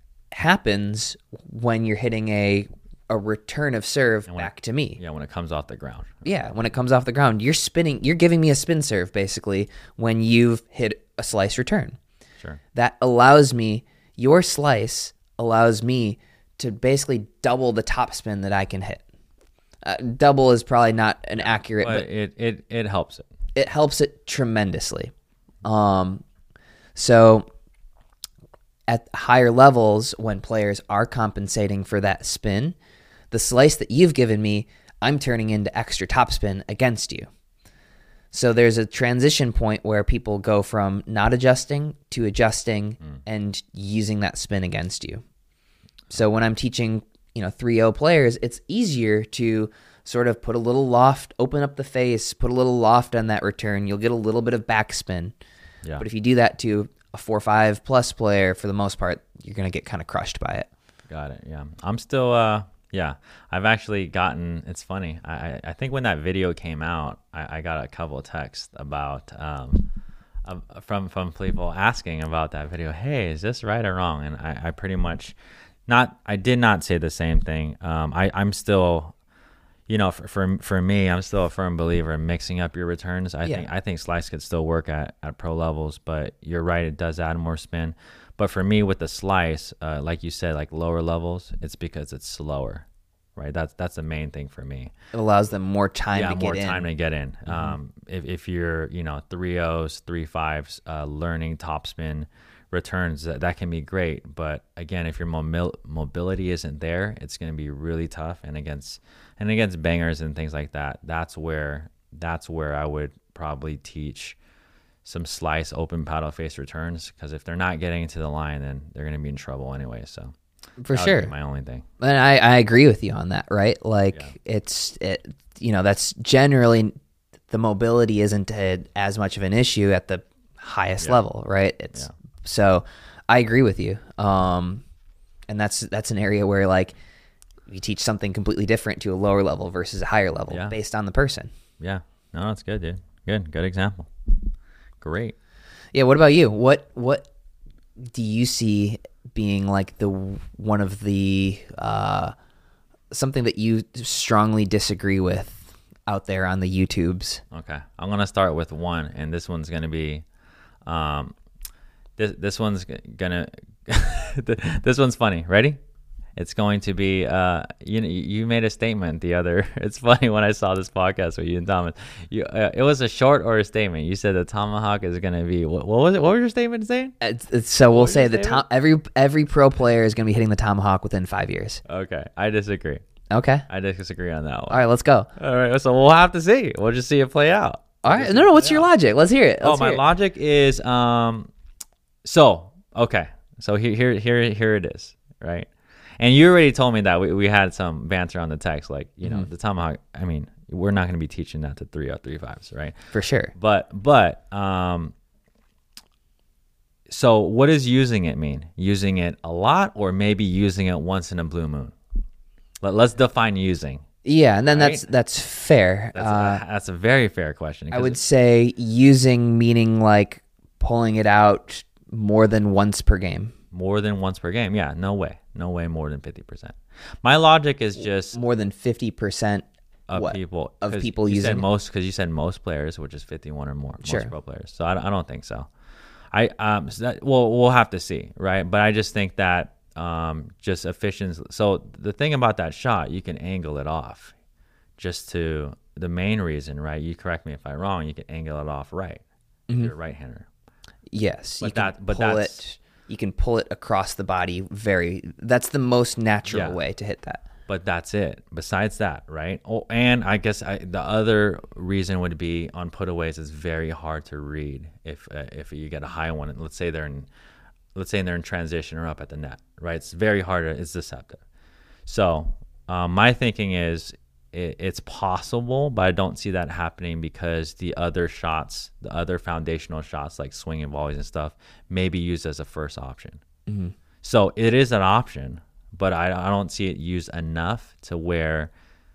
happens when you're hitting a a return of serve back it, to me. Yeah, when it comes off the ground. Yeah, when it comes off the ground, you're spinning. You're giving me a spin serve basically when you've hit a slice return. Sure. That allows me. Your slice allows me to basically double the top spin that I can hit. Uh, double is probably not an accurate, but, but it, it it helps it. It helps it tremendously. Um, so at higher levels, when players are compensating for that spin, the slice that you've given me, I'm turning into extra topspin against you. So there's a transition point where people go from not adjusting to adjusting mm. and using that spin against you. So when I'm teaching, you know, three oh players, it's easier to sort of put a little loft, open up the face, put a little loft on that return. You'll get a little bit of backspin. Yeah. But if you do that to a four five plus player, for the most part, you're going to get kind of crushed by it. Got it. Yeah. I'm still, uh, yeah, I've actually gotten, it's funny. I, I think when that video came out, I, I got a couple of texts about, um, uh, from, from people asking about that video. Hey, is this right or wrong? And I, I pretty much not, I did not say the same thing. Um, I, I'm still, you know, for, for for me, I'm still a firm believer in mixing up your returns. I yeah. think I think slice could still work at, at pro levels, but you're right, it does add more spin. But for me, with the slice, uh, like you said, like lower levels, it's because it's slower, right? That's that's the main thing for me. It allows them more time yeah, to get more in. time to get in. Mm-hmm. Um, if if you're you know three O's, three fives, uh, learning topspin returns, that, that can be great. But again, if your mobil- mobility isn't there, it's going to be really tough. And against and against bangers and things like that, that's where that's where I would probably teach some slice open paddle face returns, because if they're not getting into the line, then they're going to be in trouble anyway. So for sure, my only thing. And I, I agree with you on that, right? Like yeah. it's it you know that's generally the mobility isn't a, as much of an issue at the highest yeah. level, right? It's yeah. So I agree with you. Um, and that's that's an area where like you teach something completely different to a lower level versus a higher level yeah. based on the person. Yeah. No, that's good, dude. Good. Good example. Great. Yeah. What about you? What what do you see being like the one of the uh, something that you strongly disagree with out there on the YouTubes? Okay. I'm gonna start with one, and this one's gonna be um This this one's gonna this one's funny. Ready? It's going to be, uh, you know, you made a statement the other, it's funny when I saw this podcast with you and Thomas, you, uh, it was a short or a statement. You said the tomahawk is going to be, what, what was it? What was your statement saying? It's, it's, so we'll say the tom- every every pro player is going to be hitting the tomahawk within five years. Okay. I disagree. Okay. I disagree on that one. All right, let's go. All right. So we'll have to see. We'll just see it play out. All right. No, no, what's your logic? Let's hear it. Oh, Let's my hear it. logic is, um, so, okay. So here, here, here, here it is, right? And you already told me that we, we had some banter on the text, like, you know, Mm-hmm. the tomahawk, I mean, we're not going to be teaching that to three or three fives, right? For sure. But, but, um, so what does using it mean? Using it a lot or maybe using it once in a blue moon? Let, let's define using. Yeah, and then Right? that's that's fair. That's, uh, a, that's a very fair question. I 'cause would it- say using meaning like pulling it out more than once per game. More than once per game. Yeah, no way. No way more than fifty percent. My logic is just More than fifty percent of what? people. Of 'cause people you using said it? most, because you said most players, which is fifty-one or more. Sure. Most pro players. So I, I don't think so. I um so that, well we'll have to see, right? But I just think that um just efficiency. So the thing about that shot, you can angle it off. Just to the main reason, right? You correct me if I'm wrong. You can angle it off right. If you're a right-hander. Yes, But you can that- but pull that's- it. You can pull it across the body. Very. That's the most natural Yeah. way to hit that. But that's it. Besides that, right? Oh, and I guess I, the other reason would be on putaways. It's very hard to read if uh, if you get a high one. And let's say they're in, let's say they're in transition or up at the net, right? It's very hard. To, it's deceptive. So um, my thinking is it, it's possible, but I don't see that happening because the other shots, the other foundational shots like swinging volleys and stuff, may be used as a first option. Mm-hmm. So it is an option. But I, I don't see it used enough to where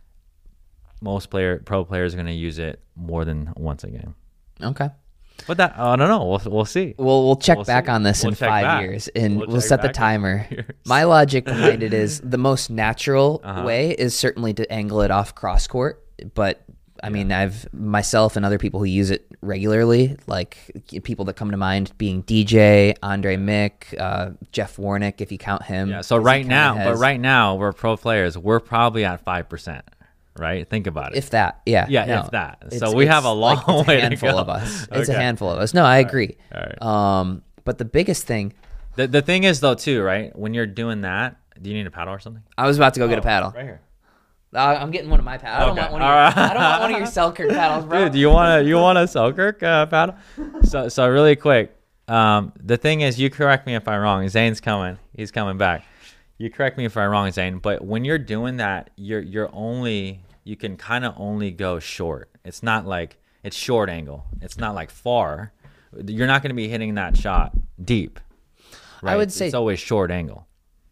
most player pro players are going to use it more than once a game. Okay. But that I don't know. We'll we'll see. We'll we'll check We'll back see. on this We'll in check five back. years, and We'll we'll, check set the back in timer. five years. My logic behind it is the most natural Uh-huh. way is certainly to angle it off cross court, but I mean, I've myself and other people who use it regularly, like people that come to mind being D J, Andre Mick, uh, Jeff Warnick, if you count him. Yeah. So 'cause he right kinda now, has- but right now we're pro players. We're probably at five percent. Right? Think about it. if that, yeah, Yeah, no. if that. So It's- we have it's a long like, it's way a to handful go. of us. It's a Okay. handful of us. No, I agree. All right. Um, but the biggest thing, the the thing is though too, right? When you're doing that, do you need a paddle or something? I was about to go get a Oh, paddle. right here. Uh, I'm getting one of my paddles. I don't Okay, want one of all your, right. I don't want one of your Selkirk paddles, bro. Dude, do you want to you want a Selkirk uh, paddle? So so really quick, um, the thing is, you correct me if I'm wrong. Zane's coming. He's coming back. You correct me if I'm wrong, Zane. But when you're doing that, you're you're only you can kind of only go short. It's not like it's short angle. It's not like far. You're not going to be hitting that shot deep. Right? I would say- it's always short angle.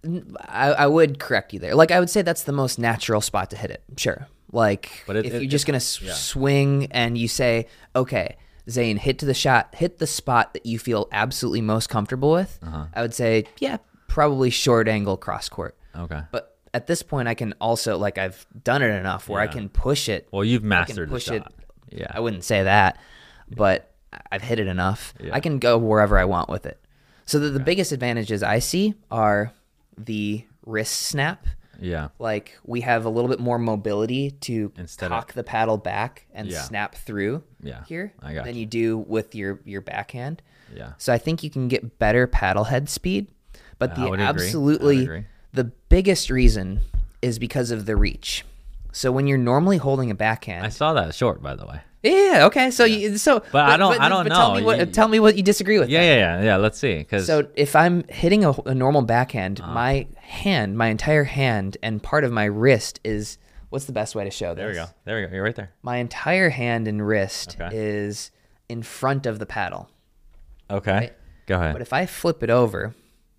I, I would correct you there. Like, I would say that's the most natural spot to hit it. Sure. Like, But it- if it- you're just it- going to yeah. swing and you say, okay, Zane, hit to the shot, hit the spot that you feel absolutely most comfortable with, Uh-huh. I would say, yeah, probably short angle cross court. Okay. But at this point, I can also, like, I've done it enough where I Yeah. can push it. Well, you've I can mastered the push shot. it. Yeah. I wouldn't say that, but I've hit it enough. Yeah. I can go wherever I want with it. So the, the biggest advantages I see are the wrist snap. Yeah. Like, we have a little bit more mobility to Instead of- cock the paddle back and Yeah. snap through Yeah, here I got than you. you do with your, your backhand. Yeah. So I think you can get better paddle head speed. But I the would agree. I would absolutely agree. the biggest reason is because of the reach. So when you're normally holding a backhand, I saw that short, by the way. yeah, okay. So you so But I don't- I don't Tell me know. what You- tell me what you disagree with. Yeah, then. yeah, yeah, yeah. Let's see. Cause So if I'm hitting a, a normal backhand, Uh-huh. my hand, my entire hand, and part of my wrist is what's the best way to show this? there we go. There we go. You're right there. My entire hand and wrist Okay. is in front of the paddle. Okay. Right. Go ahead. But if I flip it over,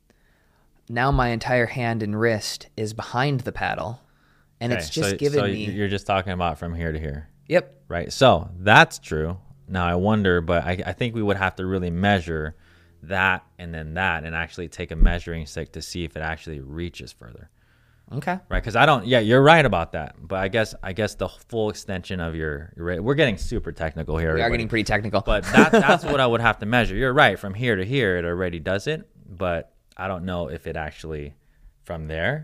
now my entire hand and wrist is behind the paddle, and it's Okay, just so, giving so me. you're just talking about from here to here, Yep. right? So that's true. Now I wonder, but I, I think we would have to really measure that and then that, and actually take a measuring stick to see if it actually reaches further, Okay. right? Because I don't. Yeah, you're right about that. But I guess I guess the full extension of your, your we're getting super technical here. We are everybody. getting pretty technical. But that, that's what I would have to measure. You're right. From here to here, it already does it. But I don't know if it actually, from there,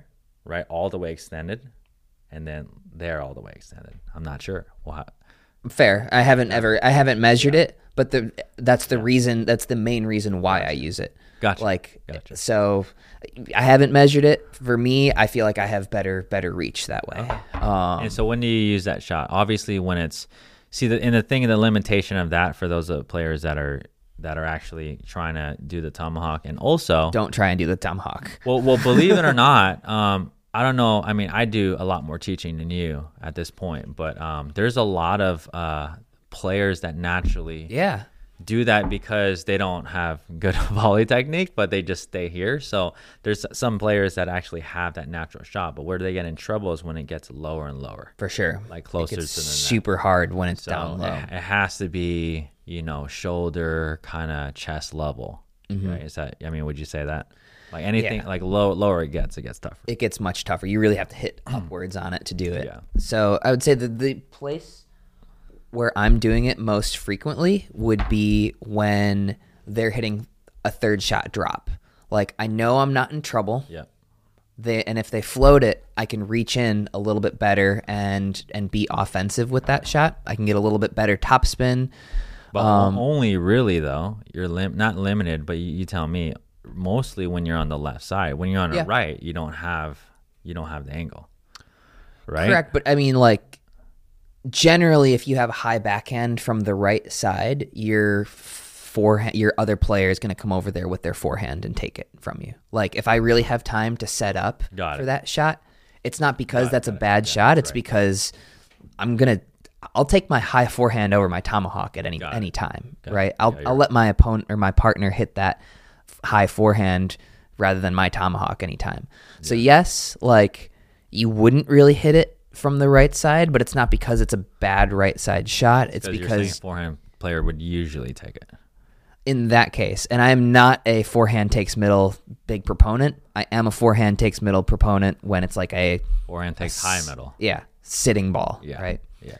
right, all the way extended, and then they're all the way extended. I'm not sure. Well, how, Fair. I haven't ever, I haven't measured yeah. it, but the that's the yeah. reason, that's the main reason why gotcha. I use it. Gotcha. Like, gotcha. So I haven't measured it. For me, I feel like I have better, better reach that way. Um, and so when do you use that shot? Obviously when it's, see the, and the thing, the limitation of that for those uh, players that are, that are actually trying to do the tomahawk, and also don't try and do the tomahawk. Well, well, believe it or not, um, I don't know. I mean, I do a lot more teaching than you at this point, but um, there's a lot of uh, players that naturally yeah. do that because they don't have good volley technique, but they just stay here. So there's some players that actually have that natural shot, but where they get in trouble is when it gets lower and lower. For sure. Like closer it gets to the net. Super hard when it's so down low. It, it has to be, you know, shoulder kind of chest level. Mm-hmm. Right? Is that, I mean, would you say that? Like anything, yeah. like low, lower it gets, it gets tougher. It gets much tougher. You really have to hit upwards on it to do it. Yeah. So I would say that the place where I'm doing it most frequently would be when they're hitting a third shot drop. Like I know I'm not in trouble. Yeah. They and if they float it, I can reach in a little bit better and and be offensive with that shot. I can get a little bit better top spin. But um, only really though, you're lim- not limited, but you, you tell me. Mostly when you're on the left side. When you're on the yeah. right, you don't have you don't have the angle, right? Correct, but I mean, like generally, if you have a high backhand from the right side, your forehand, your other player is going to come over there with their forehand and take it from you. Like if I really have time to set up got for it. that shot, it's not because got that's it, a bad it. shot. Yeah, it's right. because I'm gonna. I'll take my high forehand over my tomahawk at any got any it. time, got right? It. I'll yeah, I'll let my opponent or my partner hit that high forehand rather than my tomahawk anytime. Yeah. So yes, like you wouldn't really hit it from the right side, but it's not because it's a bad right side shot. It's, it's because you're saying a forehand player would usually take it. In that case, and I am not a forehand takes middle big proponent. I am a forehand takes middle proponent when it's like a forehand takes a, high middle. Yeah, sitting ball. Yeah. Right. Yeah.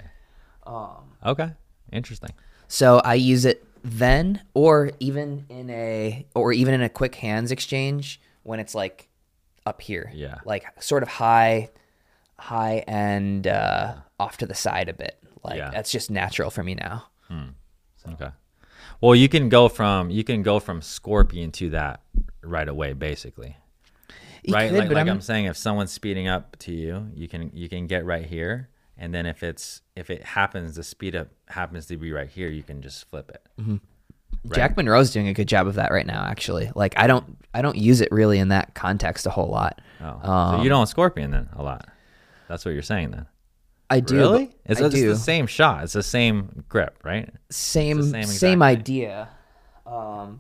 Um, okay. Interesting. So I use it then, or even in a, or even in a quick hands exchange when it's like up here, yeah, like sort of high, high and uh, off to the side a bit. Like yeah. that's just natural for me now. Hmm. Okay. Well, you can go from you can go from scorpion to that right away, basically. You right, could, like, but like I'm, I'm saying, if someone's speeding up to you, you can you can get right here. And then if it's if it happens, the speed up happens to be right here, you can just flip it. Mm-hmm. Right? Jack Monroe's doing a good job of that right now, actually. Like I don't I don't use it really in that context a whole lot. Oh, um, so you don't scorpion then a lot. That's what you're saying then. I do. Really? It's, I it's do. the same shot. It's the same grip, right? Same same, same idea. Um,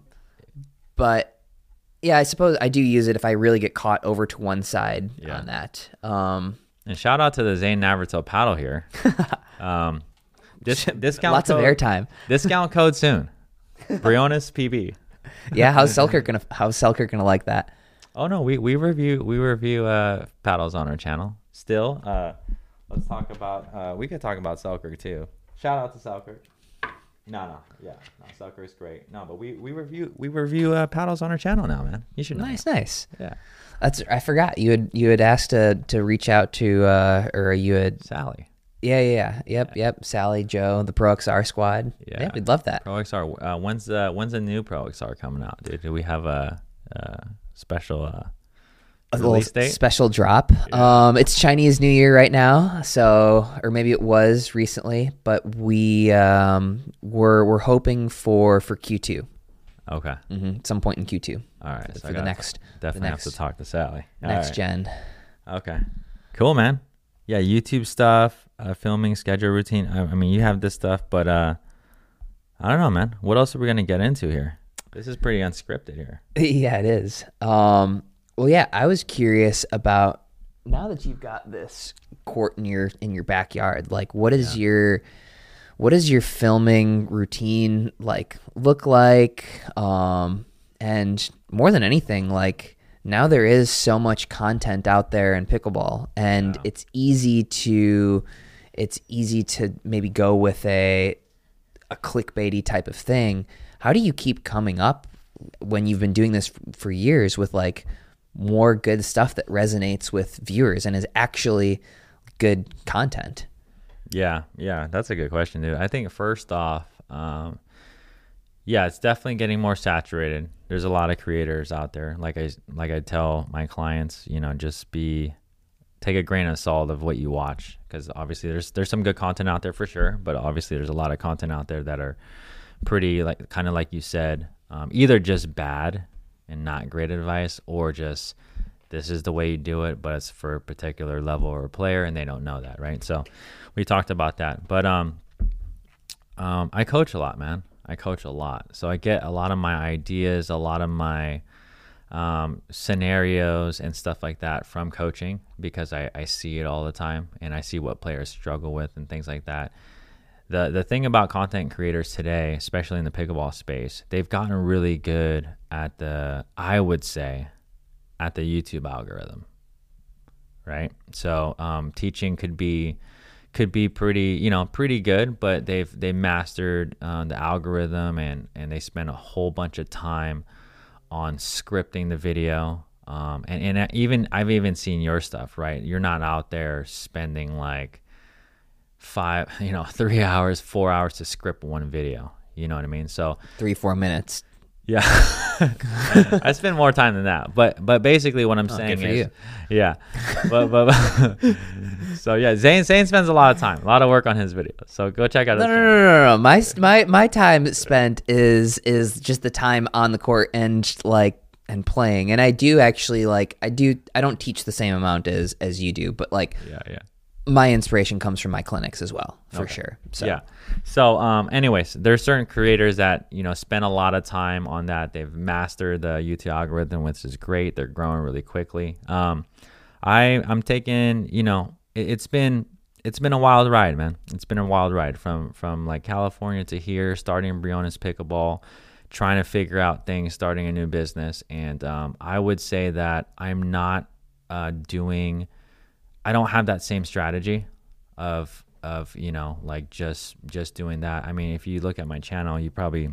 but yeah, I suppose I do use it if I really get caught over to one side yeah. on that. Um, And shout out to the Zane Navratil paddle here. Um, this discount lots code, of airtime. Discount code soon. Briones P B. Yeah, how's Selkirk gonna how's Selkirk gonna like that? Oh no, we, we review we review uh, paddles on our channel. Still, uh, let's talk about. Uh, we could talk about Selkirk too. Shout out to Selkirk. No, no, yeah, no, Selkirk's great. No, but we, we review we review uh, paddles on our channel now, man. You should know. Nice, that. nice. Yeah. That's I forgot you had you had asked to to reach out to uh, or you had Sally. Yeah, yeah, yeah. Yep, yeah. yep. Sally, Joe, the Pro X R squad. Yeah, yeah we'd love that. Pro X R. Uh, when's the when's the new Pro X R coming out, dude? Do we have a, a special uh, a release date? Special drop? Yeah. Um, it's Chinese New Year right now, so or maybe it was recently, but we um we're we're hoping for for Q two. Okay. Mm-hmm. Some point in Q two. All right. For, So for the next, definitely the next, have to talk to Sally. All next right. gen. Okay. Cool, man. Yeah, YouTube stuff, uh, filming, schedule, routine. I, I mean, you have this stuff, but uh, I don't know, man. What else are we gonna get into here? This is pretty unscripted here. Yeah, it is. Um, well, yeah, I was curious about now that you've got this court in your in your backyard. Like, what is Yeah. your what does your filming routine like look like? Um, and more than anything, like now there is so much content out there in pickleball, and Yeah. it's easy to it's easy to maybe go with a a clickbaity type of thing. How do you keep coming up when you've been doing this f- for years with like more good stuff that resonates with viewers and is actually good content? Yeah, yeah, that's a good question, dude. I think first off, um, yeah, it's definitely getting more saturated. There's a lot of creators out there. Like I like I tell my clients, you know, just be take a grain of salt of what you watch, because obviously there's there's some good content out there for sure, but obviously there's a lot of content out there that are pretty like kind of like you said, um, either just bad and not great advice, or just this is the way you do it, but it's for a particular level or player and they don't know that, right? So we talked about that. But um, um, I coach a lot, man. I coach a lot. So I get a lot of my ideas, a lot of my um, scenarios and stuff like that from coaching, because I, I see it all the time and I see what players struggle with and things like that. The the thing about content creators today, especially in the pickleball space, they've gotten really good at the, I would say, at the YouTube algorithm, right? So um, teaching could be could be pretty, you know, pretty good, but they've they mastered uh, the algorithm, and and they spend a whole bunch of time on scripting the video. Um, and and even I've even seen your stuff, right? You're not out there spending like five, you know, three hours, four hours to script one video. You know what I mean? So Three, four minutes. yeah, I spend more time than that. But but basically what I'm Oh, saying good for is, you. yeah. But, but, but so yeah, Zane Zane spends a lot of time, a lot of work on his videos. So go check out his No, no, channel. no, no, no. My my my time spent is is just the time on the court and like and playing. And I do actually like I do I don't teach the same amount as as you do, but like Yeah, yeah. my inspiration comes from my clinics as well, for Okay. sure. So Yeah. So, um, anyways, there's certain creators that, you know, spend a lot of time on that. They've mastered the YouTube algorithm, which is great. They're growing really quickly. Um, I, I'm taking, you know, it, it's been, it's been a wild ride, man. It's been a wild ride from, from like California to here, starting Briones Pickleball, trying to figure out things, starting a new business. And, um, I would say that I'm not, uh, doing, I don't have that same strategy of, of, you know, like just, just doing that. I mean, if you look at my channel, you probably,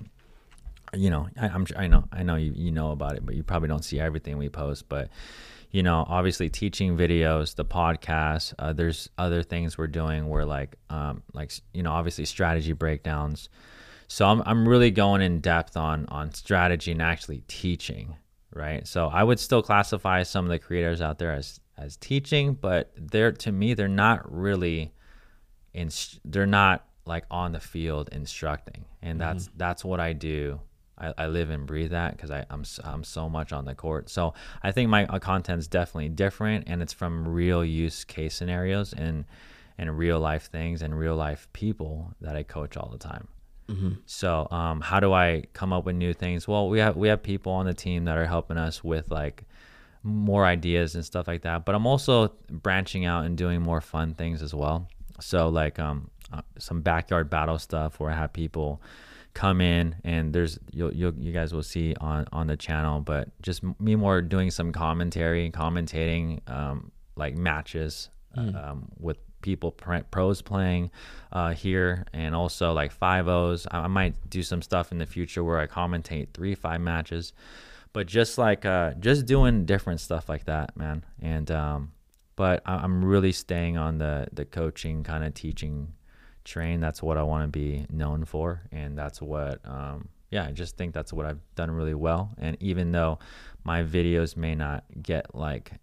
you know, I, I'm, I know, I know you, you know about it, but you probably don't see everything we post, but you know, obviously teaching videos, the podcast, uh, there's other things we're doing where like, um, like, you know, obviously strategy breakdowns. So I'm, I'm really going in depth on, on strategy and actually teaching. Right. So I would still classify some of the creators out there as, as teaching, but they're, to me, they're not really in, they're not like on the field instructing. And that's, mm-hmm. that's what I do. I, I live and breathe that because I'm, I'm so much on the court. So I think my content is definitely different, and it's from real use case scenarios and, and real life things and real life people that I coach all the time. Mm-hmm. So um, how do I come up with new things? Well, we have we have people on the team that are helping us with like more ideas and stuff like that. But I'm also branching out and doing more fun things as well. So like um, uh, some backyard battle stuff where I have people come in, and there's you'll, you'll you guys will see on on the channel. But just me more doing some commentary, commentating um, like matches mm. um, with people pros playing uh here, and also like five ohs. I might do some stuff in the future where I commentate three five matches, but just like uh just doing different stuff like that, man. And um but I'm really staying on the the coaching kind of teaching train. That's what I want to be known for, and that's what um yeah I just think that's what I've done really well. And even though my videos may not get like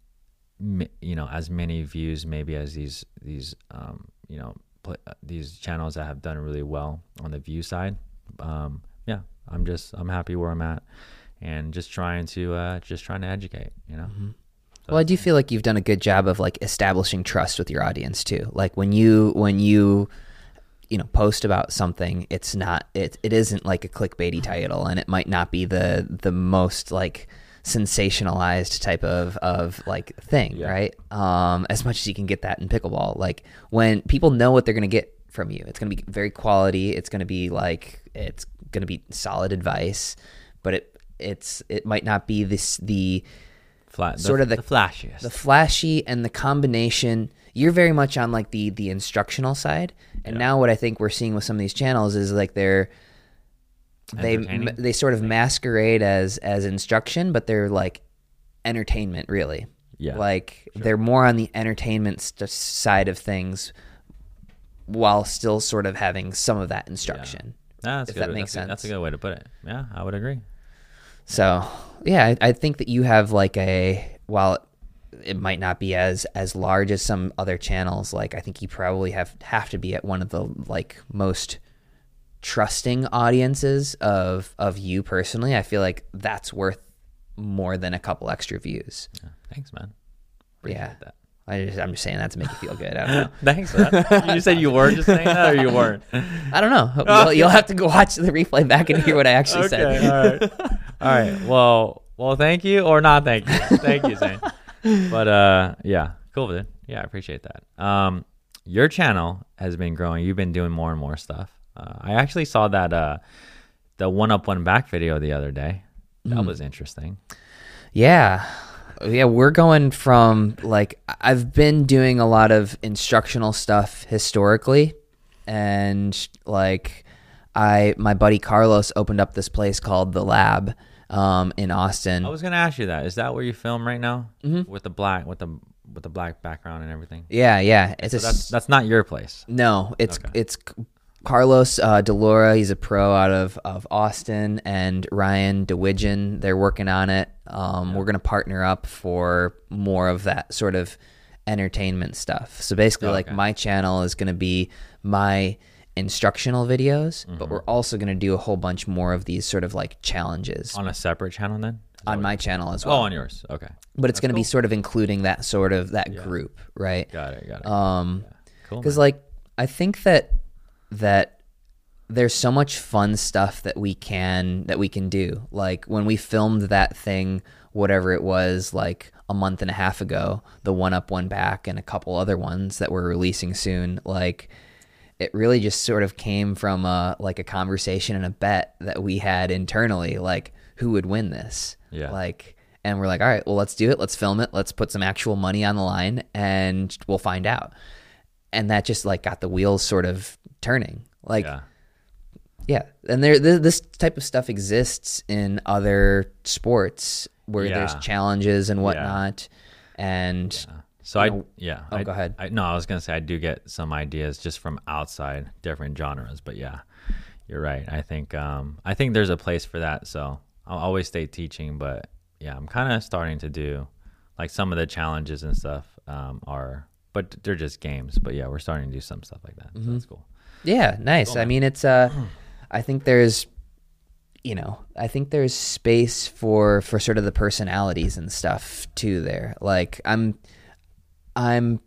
you know as many views maybe as these these um you know pl- these channels that have done really well on the view side, um yeah I'm just I'm happy where I'm at, and just trying to uh just trying to educate, you know. Mm-hmm. So, well, I do feel like you've done a good job of like establishing trust with your audience too. Like when you when you you know post about something, it's not it it isn't like a clickbaity title, and it might not be the the most like sensationalized type of of like thing, yeah. right? Um, as much as you can get that in pickleball, like when people know what they're going to get from you, it's going to be very quality. It's going to be like it's going to be solid advice, but it it's it might not be this the Flat, sort the, of the, the flashiest, the flashy and the combination. You're very much on like the the instructional side, and yeah. now what I think we're seeing with some of these channels is like they're. They they sort of masquerade as as instruction, but they're like entertainment, really. Yeah. Like sure. they're more on the entertainment st- side of things, while still sort of having some of that instruction. Yeah. Nah, that's if good. that makes that's a, sense. That's a good way to put it. Yeah, I would agree. So yeah, I, I think that you have like a while. It might not be as as large as some other channels. Like I think you probably have have to be at one of the like most trusting audiences of of you personally. I feel like that's worth more than a couple extra views. Yeah. Thanks, man. Appreciate yeah, that. I just I'm just saying that to make you feel good. I don't know. Thanks for that. You said you were just saying that, or you weren't? I don't know. You'll, you'll have to go watch the replay back and hear what I actually okay, said. All right. All right. Well, well, thank you or not thank you. Thank you, Zane. But uh, yeah, cool, dude. Yeah, I appreciate that. Um, your channel has been growing. You've been doing more and more stuff. Uh, I actually saw that uh, the one up, one back video the other day. That mm. was interesting. Yeah. Yeah, we're going from like I've been doing a lot of instructional stuff historically, and like I my buddy Carlos opened up this place called The Lab um, in Austin. I was gonna ask you that. Is that where you film right now mm-hmm. with the black with the with the black background and everything? Yeah, yeah. It's so a, that's that's not your place. No, it's okay. it's. Carlos uh, Delora, he's a pro out of, of Austin, and Ryan DeWidgeon, they're working on it. Um, yeah. We're going to partner up for more of that sort of entertainment stuff. So basically, oh, like okay. my channel is going to be my instructional videos, mm-hmm. but we're also going to do a whole bunch more of these sort of like challenges. On a separate channel then? On my channel as well. Oh, on yours. Okay. But it's going to cool. be sort of including that sort of, that yeah. group, right? Got it, got it. Um, yeah. Cool. Because like, I think that that there's so much fun stuff that we can that we can do. Like when we filmed that thing, whatever it was, like a month and a half ago, the one up, one back, and a couple other ones that we're releasing soon, like it really just sort of came from a like a conversation and a bet that we had internally, like who would win this? Yeah. Like, and we're like, all right, well, let's do it. Let's film it. Let's put some actual money on the line, and we'll find out. And that just like got the wheels sort of turning. Like, yeah, yeah. and there th- this type of stuff exists in other sports where yeah. there's challenges and whatnot. Yeah. And yeah. so I, know, yeah. Oh, I, go ahead. I, no, I was gonna say I do get some ideas just from outside different genres, but yeah, you're right. I think um, I think there's a place for that. So I'll always stay teaching, but yeah, I'm kind of starting to do like some of the challenges and stuff um, are. But they're just games. But yeah, we're starting to do some stuff like that. So mm-hmm. that's cool. Yeah, nice. Cool, I mean, it's uh, I think there's, you know, I think there's space for for sort of the personalities and stuff too there. Like I'm, I'm,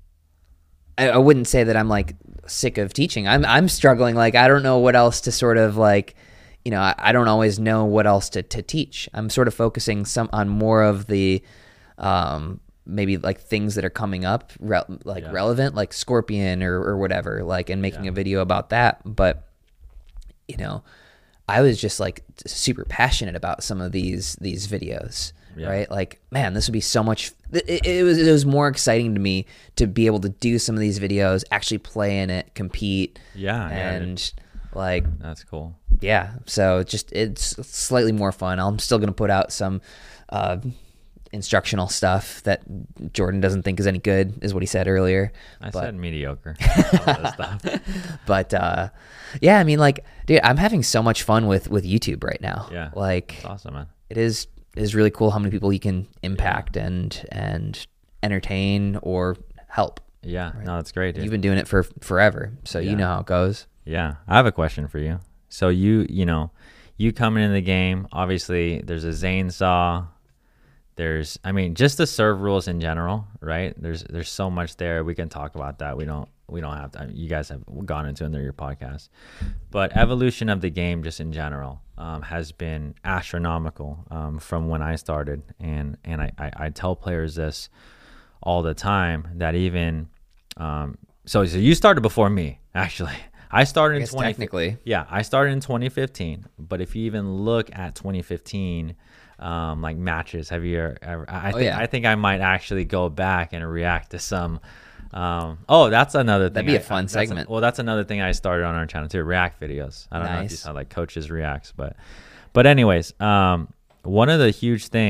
I, I wouldn't say that I'm like sick of teaching. I'm I'm struggling. Like I don't know what else to sort of like, you know, I, I don't always know what else to to teach. I'm sort of focusing some on more of the, um. maybe like things that are coming up re- like yeah. relevant, like Scorpion or, or whatever, like, and making yeah. a video about that. But, you know, I was just like super passionate about some of these, these videos, yeah. right? Like, man, this would be so much, it, it was, it was more exciting to me to be able to do some of these videos, actually play in it, compete. Yeah. And yeah, like, that's cool. Yeah. So just, it's slightly more fun. I'm still going to put out some, uh, instructional stuff that Jordan doesn't think is any good, is what he said earlier. I but, said mediocre. stuff. But uh, yeah, I mean, like, dude, I'm having so much fun with with YouTube right now. Yeah, like, that's awesome, man. It is it is really cool how many people you can impact yeah. and and entertain or help. Yeah, right? No, that's great, dude. You've been doing it for forever, so yeah. you know how it goes. Yeah, I have a question for you. So you, you know, you coming in the game, obviously, there's a Zane Saw. There's, I mean, just the serve rules in general, right? There's, there's so much there. We can talk about that. We don't, we don't have to. I mean, you guys have gone into it in your podcast, but evolution of the game, just in general, um, has been astronomical um, from when I started. And and I, I, I tell players this all the time that even, um, so so you started before me, actually. I started I in twenty technically. Yeah, I started in twenty fifteen. But if you even look at twenty fifteen. Um, like matches, have you ever? I think oh, yeah. I think I might actually go back and react to some. Um, oh, that's another thing. That'd be I, a fun I, segment. A, well, that's another thing I started on our channel too. React videos. I don't nice. know if you saw like coaches reacts, but but anyways, um, one of the huge things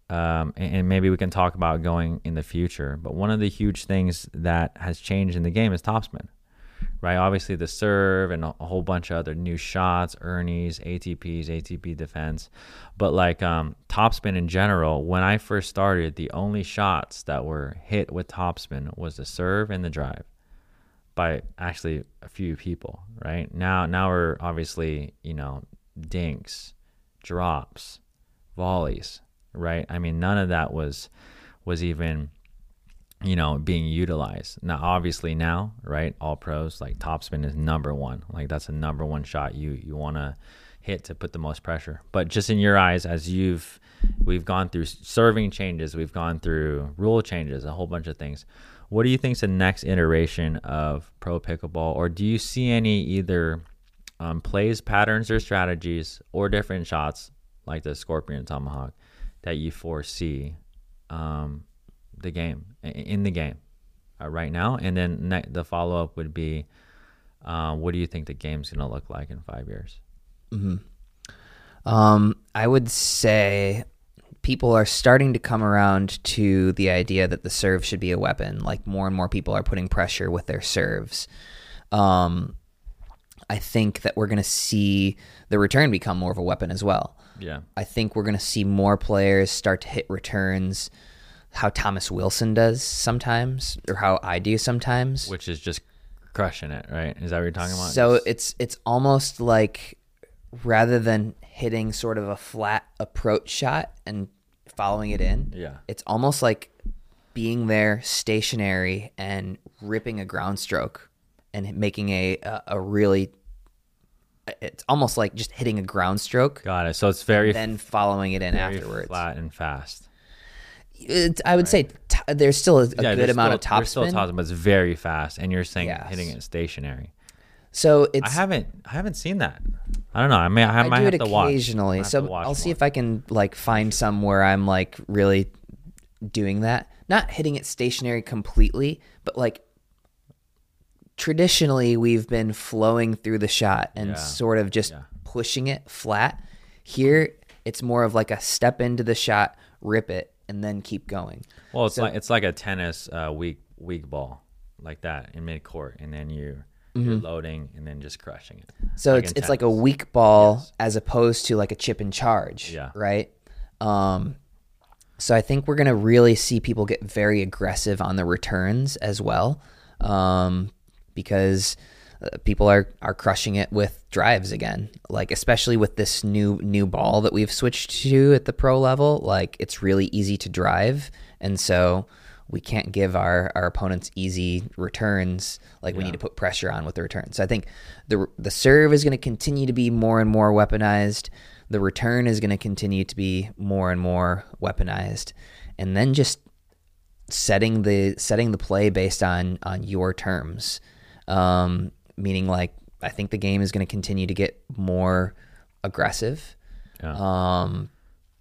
um, and, and maybe we can talk about going in the future, but one of the huge things that has changed in the game is topspin, right? Obviously the serve and a, a whole bunch of other new shots, Ernie's, A T Ps, A T P defense. But like um, topspin in general, when I first started, the only shots that were hit with topspin was the serve and the drive by actually a few people, right? Now, now we're obviously, you know, dinks, drops, volleys, right? I mean, none of that was was even, you know, being utilized. Now, obviously now, right, all pros, like topspin is number one. Like that's a number one shot you you want to hit to put the most pressure. But just in your eyes, as you've, we've gone through serving changes, we've gone through rule changes, a whole bunch of things. What do you think is the next iteration of pro pickleball? Or do you see any either um, plays, patterns, or strategies, or different shots like the Scorpion Tomahawk that you foresee um, the game in the game uh, right now? And then ne- the follow up would be, uh, what do you think the game's going to look like in five years? Mm-hmm. Um, I would say people are starting to come around to the idea that the serve should be a weapon. Like more and more people are putting pressure with their serves. Um, I think that we're going to see the return become more of a weapon as well. Yeah. I think we're going to see more players start to hit returns how Thomas Wilson does sometimes, or how I do sometimes. Which is just crushing it, right? Is that what you're talking about? So Just- it's it's almost like rather than hitting sort of a flat approach shot and following it in, Yeah. it's almost like being there stationary and ripping a ground stroke and making a a, a really, it's almost like just hitting a ground stroke, Got it. So it's very, then following it in very afterwards. flat and fast. It, I would say t- there's still a, a Yeah, good there's amount still, of top there's still spin. top spin, but it's very fast. And you're saying Yes. hitting it stationary. So it's I haven't, I haven't seen that. I don't know. I may, I, I might do have it to watch. occasionally. I'll have So to watch I'll see more. if I can like find some where I'm like really doing that. Not hitting it stationary completely, but like traditionally we've been flowing through the shot and Yeah. sort of just Yeah. pushing it flat. Here it's more of like a step into the shot, rip it, and then keep going. Well, it's So- like it's like a tennis uh, weak weak ball like that in mid court, and then you you're loading and then just crushing it. So Like it's in it's like a tennis. weak ball Yes. as opposed to like a chip and charge, Yeah. right? Um, so I think we're gonna really see people get very aggressive on the returns as well, um, because uh, people are are crushing it with drives again. Like especially with this new new ball that we've switched to at the pro level, like it's really easy to drive, and so we can't give our, our opponents easy returns. Like we Yeah. need to put pressure on with the return. So I think the the serve is going to continue to be more and more weaponized. The return is going to continue to be more and more weaponized, and then just setting the setting the play based on on your terms. Um, meaning, like I think the game is going to continue to get more aggressive. Yeah. Um,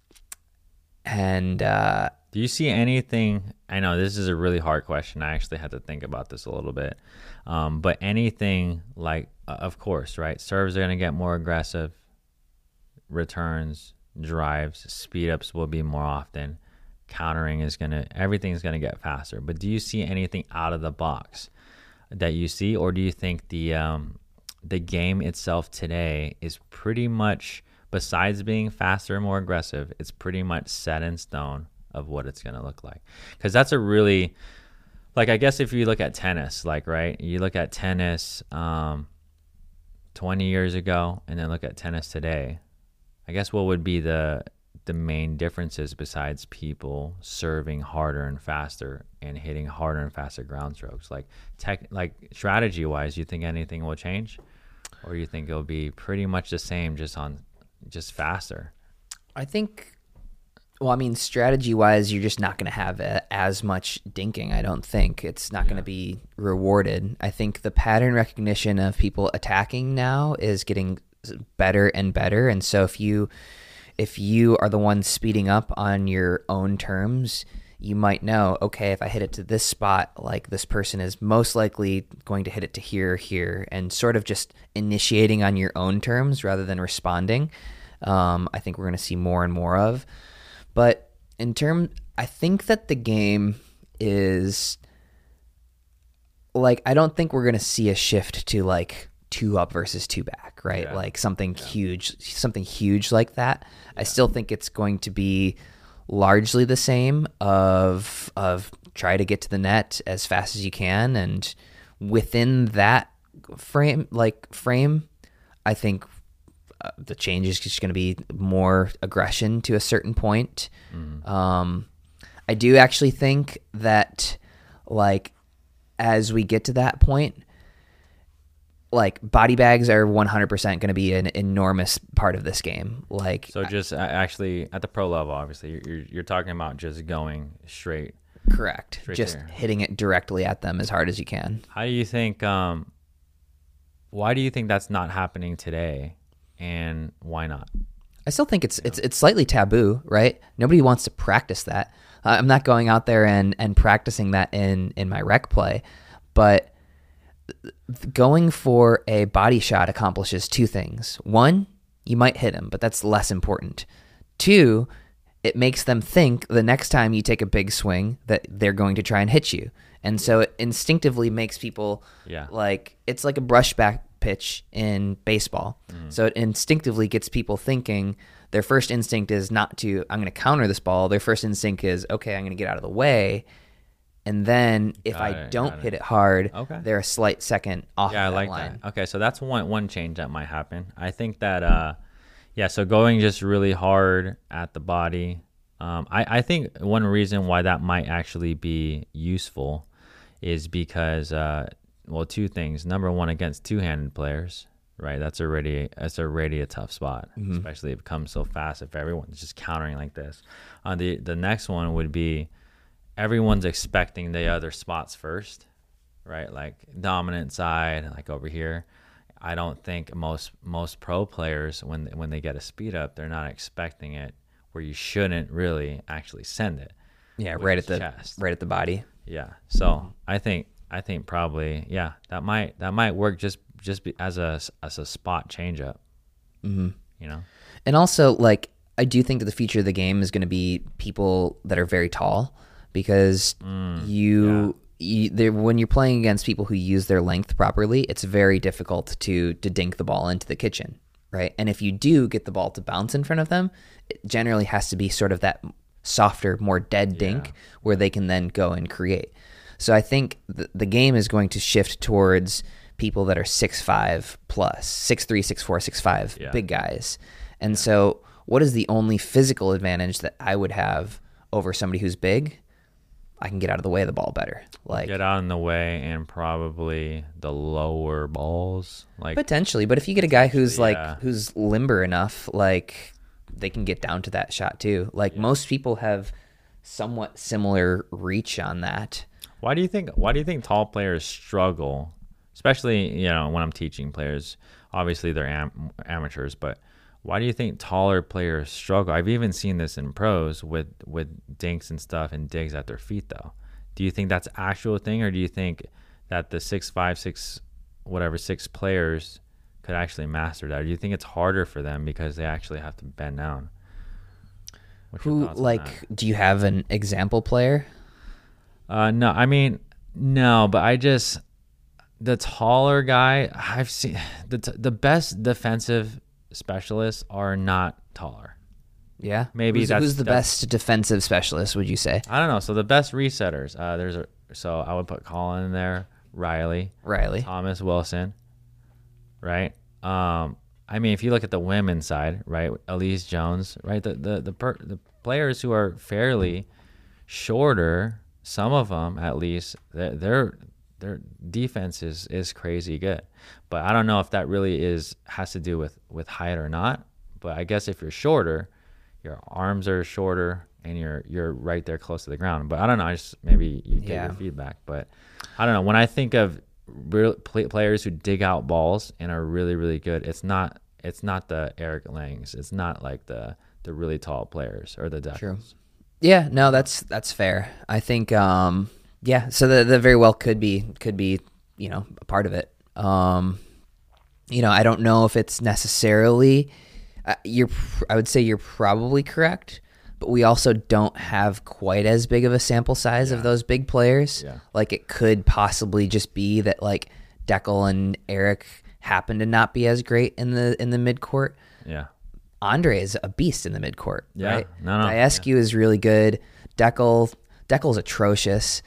and uh, Do you see anything? I know this is a really hard question. I actually had to think about this a little bit. Um, but anything like, uh, of course, right? Serves are going to get more aggressive. Returns, drives, speed ups will be more often. Countering is going to, everything's going to get faster. But do you see anything out of the box that you see? Or do you think the, um, the game itself today is pretty much, besides being faster and more aggressive, it's pretty much set in stone of what it's going to look like? Because that's a really, like, I guess if you look at tennis, like, right, you look at tennis um, twenty years ago and then look at tennis today, I guess what would be the the main differences besides people serving harder and faster and hitting harder and faster ground strokes? Like tech, like strategy wise, you think anything will change, or you think it'll be pretty much the same, just on just faster? I think, well, I mean, strategy-wise, you're just not going to have a, as much dinking, I don't think. It's not going to be rewarded. I think the pattern recognition of people attacking now is getting better and better. And so if you if you are the one speeding up on your own terms, you might know, okay, if I hit it to this spot, like this person is most likely going to hit it to here, here, and sort of just initiating on your own terms rather than responding. Um, I think we're going to see more and more of. But in term, I think that the game is like, I don't think we're going to see a shift to like two up versus two back, right? Yeah. Like something Yeah. huge, something huge like that. Yeah. I still think it's going to be largely the same of, of try to get to the net as fast as you can. And within that frame, like frame, I think uh, the change is just going to be more aggression to a certain point. Mm. Um, I do actually think that, like, as we get to that point, like, body bags are one hundred percent going to be an enormous part of this game. Like, So just uh, actually at the pro level, obviously, you're you're, you're talking about just going straight. correct. Straight Just there. hitting it directly at them as hard as you can. How do you think? Um, why do you think that's not happening today, and why not? I still think it's it's it's slightly taboo, right? Nobody wants to practice that. Uh, I'm not going out there and, and practicing that in, in my rec play, but going for a body shot accomplishes two things. One, you might hit him, but that's less important. Two, it makes them think the next time you take a big swing that they're going to try and hit you. And so it instinctively makes people Yeah. like, it's like a brushback pitch in baseball. Mm. So it instinctively gets people thinking their first instinct is not to, I'm going to counter this ball. Their first instinct is, okay, I'm going to get out of the way. And then if Got I it, don't got hit it. it hard, Okay. they're a slight second off Yeah, I of that like line. that. Okay, so that's one one change that might happen. I think that uh, yeah, so going just really hard at the body. Um, I I think one reason why that might actually be useful is because uh, well, two things. Number one, against two-handed players, right? That's already that's already a tough spot, Mm-hmm. especially if it comes so fast. If everyone's just countering like this, uh, the the next one would be everyone's expecting the other spots first, right? Like dominant side, like over here. I don't think most most pro players, when when they get a speed up, they're not expecting it where you shouldn't really actually send it. Yeah, Which right is at the chest. right at the body. Yeah. So I think I think probably yeah that might that might work just just be, as a as a spot change up. Mm-hmm. You know. And also, like, I do think that the future of the game is going to be people that are very tall, because Mm, you, you they're- when you're playing against people who use their length properly, it's very difficult to to dink the ball into the kitchen, right? And if you do get the ball to bounce in front of them, it generally has to be sort of that softer, more dead dink Yeah. where they can then go and create. So I think the, the game is going to shift towards people that are six five plus, six three, six four, six five, Yeah. big guys. And so what is the only physical advantage that I would have over somebody who's big? I can get out of the way of the ball better. Like, Get out in the way and probably the lower balls. Like potentially, but if you get a guy who's Yeah. like who's limber enough, like, they can get down to that shot too. Like, most people have somewhat similar reach on that. Why do you think why do you think tall players struggle? Especially, you know, when I'm teaching players, obviously they're am- amateurs, but why do you think taller players struggle? I've even seen this in pros with with dinks and stuff and digs at their feet though. Do you think that's actual thing, or do you think that the six five, six whatever six players could actually master that? Or do you think it's harder for them because they actually have to bend down? What's your Who, thoughts on like, that? do you have an example player? Uh, no, I mean, no, but I just, the taller guy, I've seen, the, t- the best defensive specialists are not taller. Yeah, Maybe who's, that's- who's the that's- best defensive specialist? Would you say I don't know. So the best resetters, uh, there's a, so I would put Colin in there, Riley, Riley? Thomas Wilson, right? Um, I mean, if you look at the women's side, right, Elise Jones, right, the the the, per, the players who are fairly shorter, some of them at least, their their, their defense is, is crazy good. But I don't know if that really is has to do with, with height or not. But I guess if you're shorter, your arms are shorter and you're you're right there close to the ground. But I don't know. I just maybe you get Yeah. your feedback. But I don't know. When I think of real play, players who dig out balls and are really really good, it's not it's not the Eric Langs. It's not like the the really tall players or the Decals. True. Yeah, no, that's that's fair. I think, um, yeah. So that that very well could be could be you know a part of it. Um, you know, I don't know if it's necessarily. Uh, you're, pr- I would say you're probably correct, but we also don't have quite as big of a sample size Yeah. of those big players. Yeah. Like it could possibly just be that like Deckel and Eric happen to not be as great in the in the midcourt. Yeah. Andre is a beast in the midcourt, Yeah. right? No, no. Diescu is really good. Deckel, Deckel's atrocious.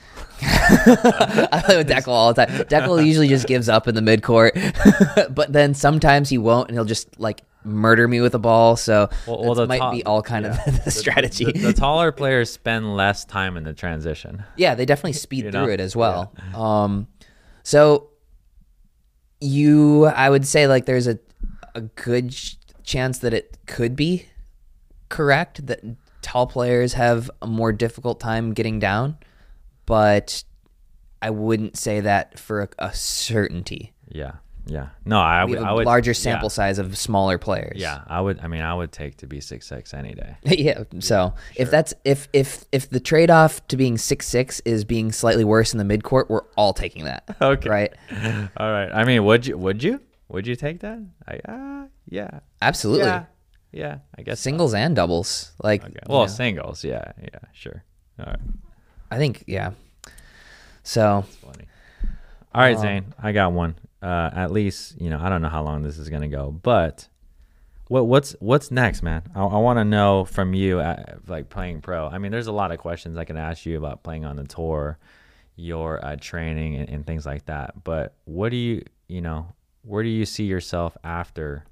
I play with Deckel all the time. Deckel usually just gives up in the midcourt, but then sometimes he won't, and he'll just like murder me with a ball. So Well, well, that the might top- be all kind yeah. of the strategy. The, the taller players spend less time in the transition. Yeah, they definitely speed You through know? it as well. Um, so you, I would say like there's a a good ch- chance that it could be correct that tall players have a more difficult time getting down, but I wouldn't say that for a, a certainty. Yeah. Yeah. No, I We would. have a I would larger sample yeah. size of smaller players. Yeah, I would. I mean, I would take to be six six any day. Yeah. So if that's if if if the trade off to being six six is being slightly worse in the midcourt, we're all taking that. Okay. Right. All right. I mean, would you? Would you? Would you take that? I, uh, yeah. Absolutely. Yeah. Yeah. I guess so. Singles and doubles. Like Okay. you Well, know, singles. Yeah. Yeah. Sure. All right. I think yeah. So Funny. All right, Um, Zane. I got one. Uh, at least you know I don't know how long this is gonna go, but what what's what's next, man? I, I want to know from you, uh, like playing pro. I mean, there's a lot of questions I can ask you about playing on the tour, your uh, training and, and things like that. But what do you you know where do you see yourself after?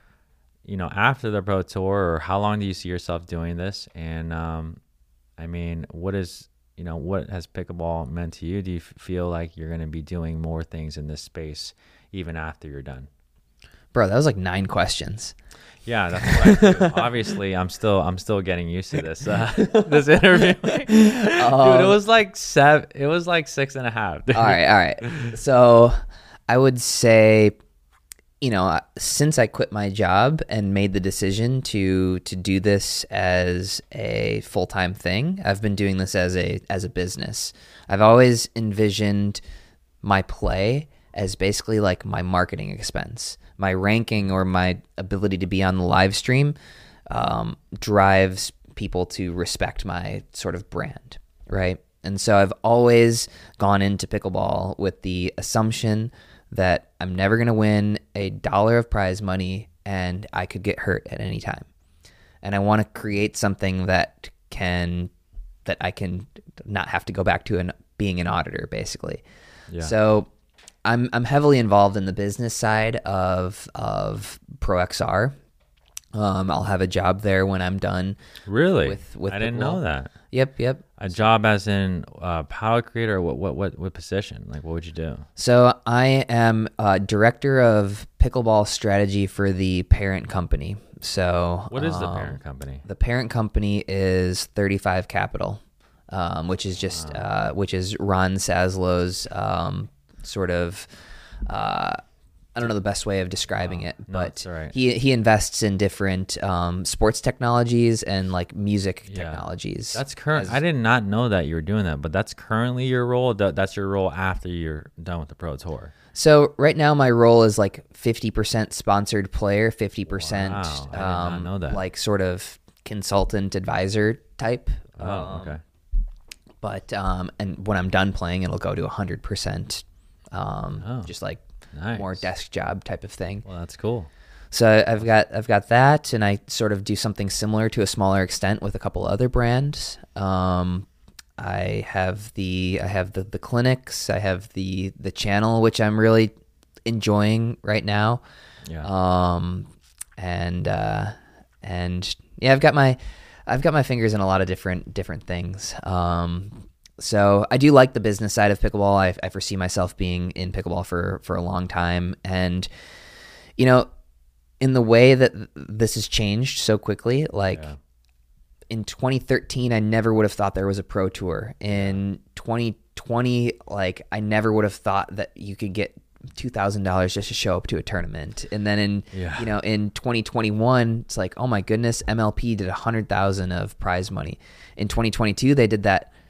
You know, after the pro tour, or how long do you see yourself doing this? And um, I mean, what is you know, what has pickleball meant to you? Do you f- feel like you're going to be doing more things in this space even after you're done? bro, that was like nine questions. Yeah, that's what I do. Obviously, I'm still I'm still getting used to this uh, this interview. Dude, it was like seven. It was like six and a half. Dude. All right, all right. So I would say, you know, since I quit my job and made the decision to to do this as a full-time thing, I've been doing this as a as a business. I've always envisioned my play as basically like my marketing expense. My ranking or my ability to be on the live stream um, drives people to respect my sort of brand, right? And so I've always gone into pickleball with the assumption that I'm never going to win a dollar of prize money and I could get hurt at any time. And I want to create something that can, that I can not have to go back to an, being an auditor, basically. Yeah. So I'm I'm heavily involved in the business side of of Pro X R. Um, I'll have a job there when I'm done. Really? With- with I didn't pickleball. know that. Yep, yep. A job as in uh, power creator. What what what what position? Like, what would you do? So I am uh, director of pickleball strategy for the parent company. So What is the um, parent company? The parent company is thirty-five Capital, um, which is just uh, which is Ron Saslow's um, sort of. Uh, I don't know the best way of describing it, no, but it's all right. he he invests in different um, sports technologies and like music Yeah. technologies. That's current. as- I did not know that you were doing that, but that's currently your role. That, that's your role after you're done with the pro tour. So right now my role is like fifty percent sponsored player, fifty percent Wow, I did not um, know that. like sort of consultant advisor type. Oh, Um, okay. But um, and when I'm done playing, it'll go to one hundred percent, um, Oh, just like Nice. more desk job type of thing. Well, that's cool. So I've got I've got that, and I sort of do something similar to a smaller extent with a couple other brands. Um, I have the I have the, the clinics. I have the the channel, which I'm really enjoying right now. Yeah. Um, and uh, and yeah, I've got my I've got my fingers in a lot of different different things. Um, so I do like the business side of pickleball. I, I foresee myself being in pickleball for for a long time, and you know, in the way that this has changed so quickly, like. Yeah. In twenty thirteen, I never would have thought there was a pro tour. In twenty twenty, like I never would have thought that you could get two thousand dollars just to show up to a tournament. And then in Yeah. you know in twenty twenty-one, it's like, oh my goodness, M L P did one hundred thousand of prize money. In twenty twenty-two, they did that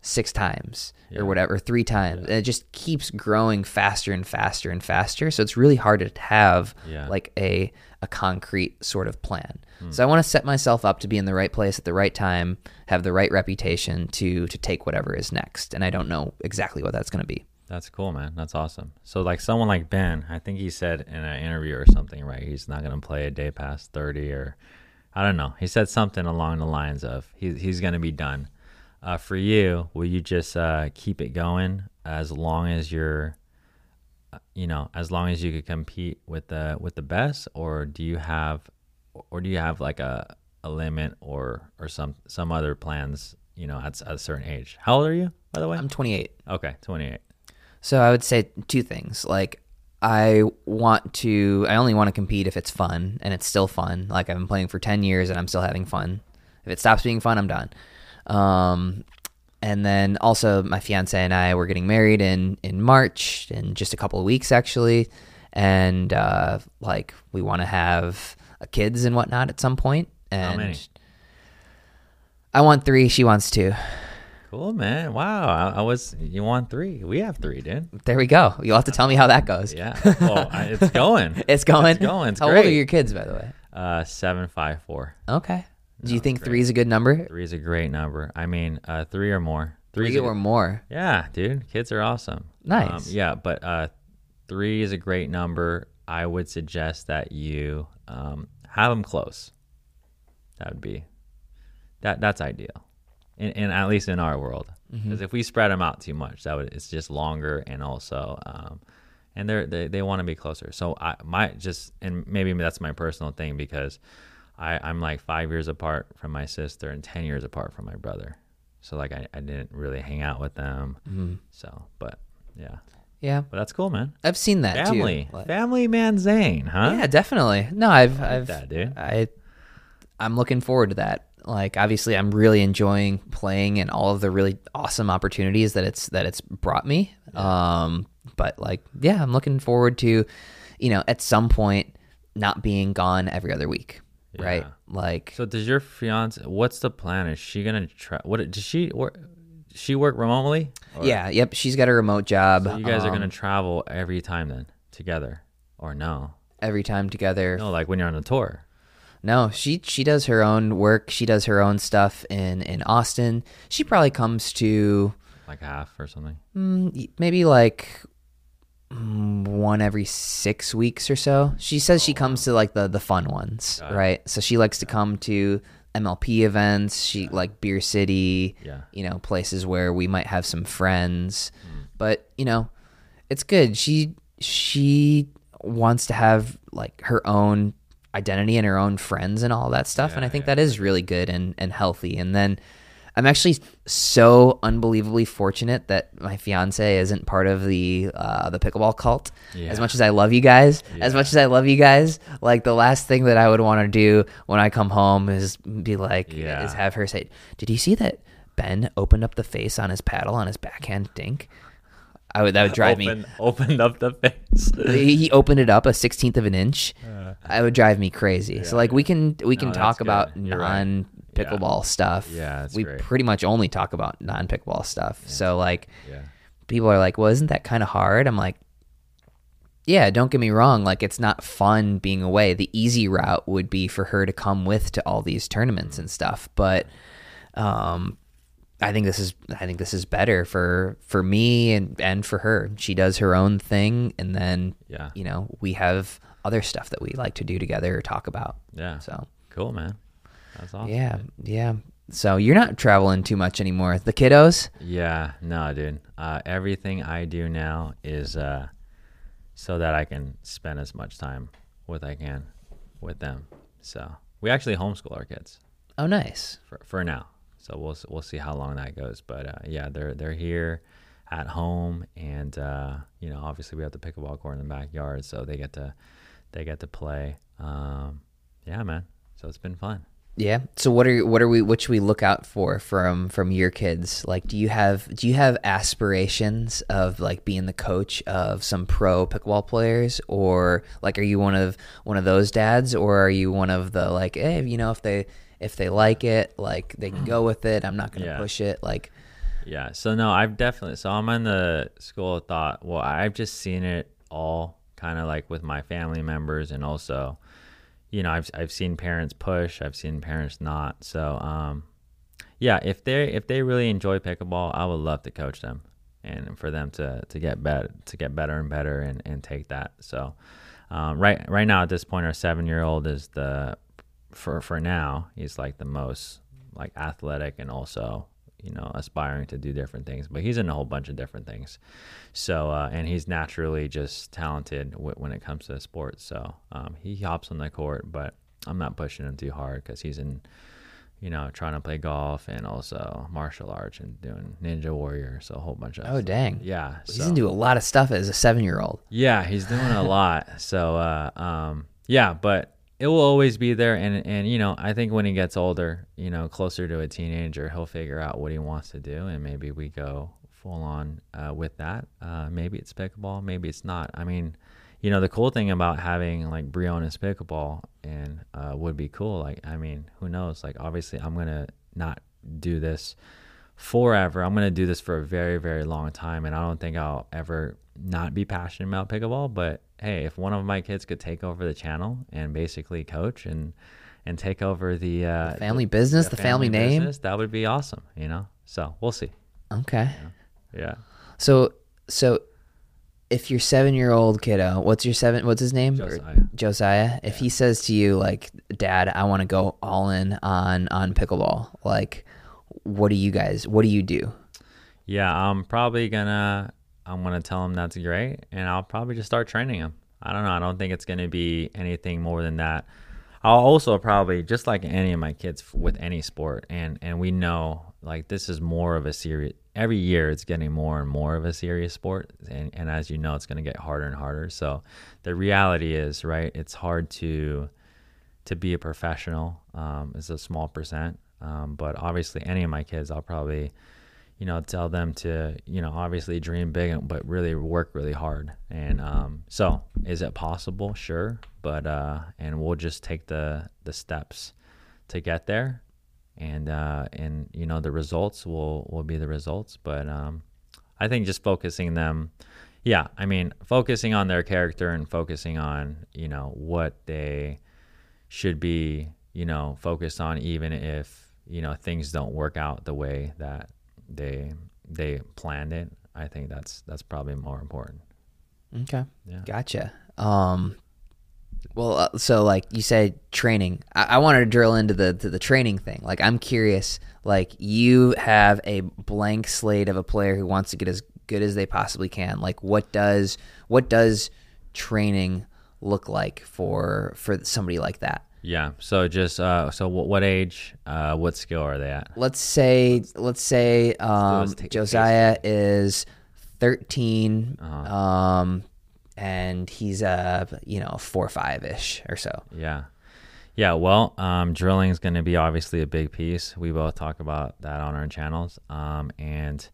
six times Yeah. or whatever, or three times. Yeah. And it just keeps growing faster and faster and faster. So it's really hard to have Yeah. like a a concrete sort of plan. Hmm. So I want to set myself up to be in the right place at the right time, have the right reputation to to take whatever is next. And I don't know exactly what that's going to be. That's cool, man. That's awesome. So like someone like Ben, I think he said in an interview or something, right? He's not going to play a day past thirty, or I don't know. He said something along the lines of he, he's going to be done. Uh, for you, will you just uh, keep it going as long as you're, uh, you know, as long as you could compete with the with the best, or do you have, or do you have like a, a limit or or some some other plans, you know, at, at a certain age? How old are you, by the way? I'm twenty-eight. Okay, twenty-eight. So I would say two things. Like I want to, I only want to compete if it's fun and it's still fun. Like I've been playing for ten years and I'm still having fun. If it stops being fun, I'm done. Um, and then also my fiance and I were getting married in, in March, in just a couple of weeks actually. And, uh, like we want to have uh, kids and whatnot at some point. And How many? I want three. She wants two. Cool, man. Wow. I, I was, you want three. We have three, dude. There we go. You'll have to tell me how that goes. Yeah. Well, I, it's going. It's going. It's going. It's how great. old are your kids, by the way? Uh, seven, five, four. Okay. Do No, you think great. three is a good number? Three is a great number. I mean, uh, three or more. Three is a- or more. Yeah, dude. Kids are awesome. Nice. Um, yeah, but uh, three is a great number. I would suggest that you um, have them close. That would be that. That's ideal, in, in at least in our world. Because Mhm. if we spread them out too much, that would it's just longer, and also, um, and they're, they they want to be closer. So I my just and maybe that's my personal thing because I I'm like five years apart from my sister and ten years apart from my brother. So like I, I didn't really hang out with them. Mhm. So but yeah, Yeah, but that's cool, man. I've seen that Family, too. Like- family man Zane, huh? Yeah, definitely. No, I've I like I've that, dude. I I'm looking forward to that. Like obviously I'm really enjoying playing and all of the really awesome opportunities that it's that it's brought me. Um but like yeah, I'm looking forward to, you know, at some point not being gone every other week. Right? Yeah. Like So does your fiance? What's the plan? Is she gonna try? What does she work? She work remotely? Or- yeah, yep, she's got a remote job. So you guys are um, gonna travel every time then together, or no? every time together. No, like when you're on a tour. No, she she does her own work. She does her own stuff in, in Austin. She probably comes to Like half or something. mm, maybe like mm, one every six weeks or so. She says she comes to like the, the fun ones, Got it. right? So she likes to come to M L P events. She like Beer City, Yeah. you know, places where we might have some friends. But you know, it's good. She she wants to have like her own identity and her own friends and all that stuff, and I Yeah, think yeah. that is really good and and healthy. And then I'm actually so unbelievably fortunate that my fiance isn't part of the uh, the pickleball cult. Yeah. As much as I love you guys, as Yeah. much as I love you guys, like the last thing that I would want to do when I come home is be like, Yeah. is have her say, "Did you see that Ben opened up the face on his paddle on his backhand dink?" I would that would drive Open, Opened up the face. me. He opened it up a sixteenth of an inch. Uh, I would drive me crazy. so yeah, like we can we can No, talk that's good. about You're right. non pickleball stuff. Yeah, that's we great. pretty much only talk about non pickleball stuff. So like yeah. people are like, well, isn't that kind of hard? I'm like, yeah, don't get me wrong. Like it's not fun being away. The easy route would be for her to come with to all these tournaments and stuff. But um, I think this is I think this is better for for me and and for her. She does her own thing, and then Yeah. you know we have other stuff that we like to do together or talk about. Yeah. So Cool, man. That's awesome. yeah, yeah. So you're not traveling too much anymore. The kiddos. Yeah, no, dude. Uh, everything I do now is uh, so that I can spend as much time with I can with them. So we actually homeschool our kids Oh, nice. for for now. So we'll s- we'll see how long that goes. But uh, yeah, they're they're here at home, and uh, you know, obviously we have the pickleball court in the backyard, so they get to they get to play. Um, yeah, man. So it's been fun. Yeah. So what are what are we what should we look out for from from your kids? Like, do you have do you have aspirations of like being the coach of some pro pickleball players, or like are you one of one of those dads, or are you one of the like, hey, you know, if they if they like it, like they can go with it. I'm not going to Yeah. push it. Like, Yeah. So no, I've definitely, so I'm in the school of thought. Well, I've just seen it all kind of like with my family members, and also, you know, I've, I've seen parents push, I've seen parents not. So, um, yeah, if they if they really enjoy pickleball, I would love to coach them, and for them to, to get better, to get better and better, and, and take that. So, um, right right now at this point, our seven year old is the for for now he's like the most like athletic, and also, you know, aspiring to do different things. But he's in a whole bunch of different things. So uh, and he's naturally just talented w- when it comes to sports. So um, he hops on the court, but I'm not pushing him too hard because he's in, you know, trying to play golf and also martial arts and doing Ninja Warrior. So a whole bunch of Oh, dang. Yeah. He's So, into a lot of stuff as a seven-year-old. yeah, he's doing a lot. So, uh, um, yeah, but it will always be there. And, and, you know, I think when he gets older, you know, closer to a teenager, he'll figure out what he wants to do. And maybe we go full on uh, with that. Uh, maybe it's pickleball, maybe it's not. I mean, you know, the cool thing about having like Briones pickleball and uh, would be cool. Like, I mean, who knows? Like, obviously, I'm going to not do this forever. I'm going to do this for a very, very long time. And I don't think I'll ever not be passionate about pickleball. But hey, if one of my kids could take over the channel and basically coach and and take over the, uh, The family business, the family name. business, that would be awesome, you know? So we'll see. Okay. Yeah. So, so if your seven-year-old kiddo, what's your seven? What's his name? Or- Josiah. Josiah. If he says to you, like, "Dad, I want to go all in on on pickleball," like, what do you guys? What do you do? Yeah, I'm probably gonna I'm gonna tell him that's great, and I'll probably just start training him. I don't know. I don't think it's gonna be anything more than that. I'll also probably, just like any of my kids with any sport, and and we know like this is more of a serious. Every year it's getting more and more of a serious sport, and and as you know, it's gonna get harder and harder. So the reality is, right, it's hard to to be a professional. Um, it's a small percent, um, but obviously any of my kids, I'll probably, you know, tell them to, you know, obviously dream big, but really work really hard. And um, so is it possible? Sure. But, uh, and we'll just take the, the steps to get there. And, uh, and, you know, the results will, will be the results. But um, I think just focusing them, yeah, I mean, focusing on their character and focusing on, you know, what they should be, you know, focused on, even if, you know, things don't work out the way that they they planned it. I think that's that's probably more important. Okay. Yeah. Gotcha. Um, well, uh, so like you said, training. I, I wanted to drill into the to the training thing. Like, I'm curious. Like, you have a blank slate of a player who wants to get as good as they possibly can. Like, what does what does training look like for for somebody like that? Yeah. So just uh, so what, what age, uh, what skill are they at? Let's say let's say um, let's take a Josiah is thirteen, Uh-huh. um, and he's uh you know four five ish or so. Yeah. Yeah. Well, um, drilling is going to be obviously a big piece. We both talk about that on our channels. Um, and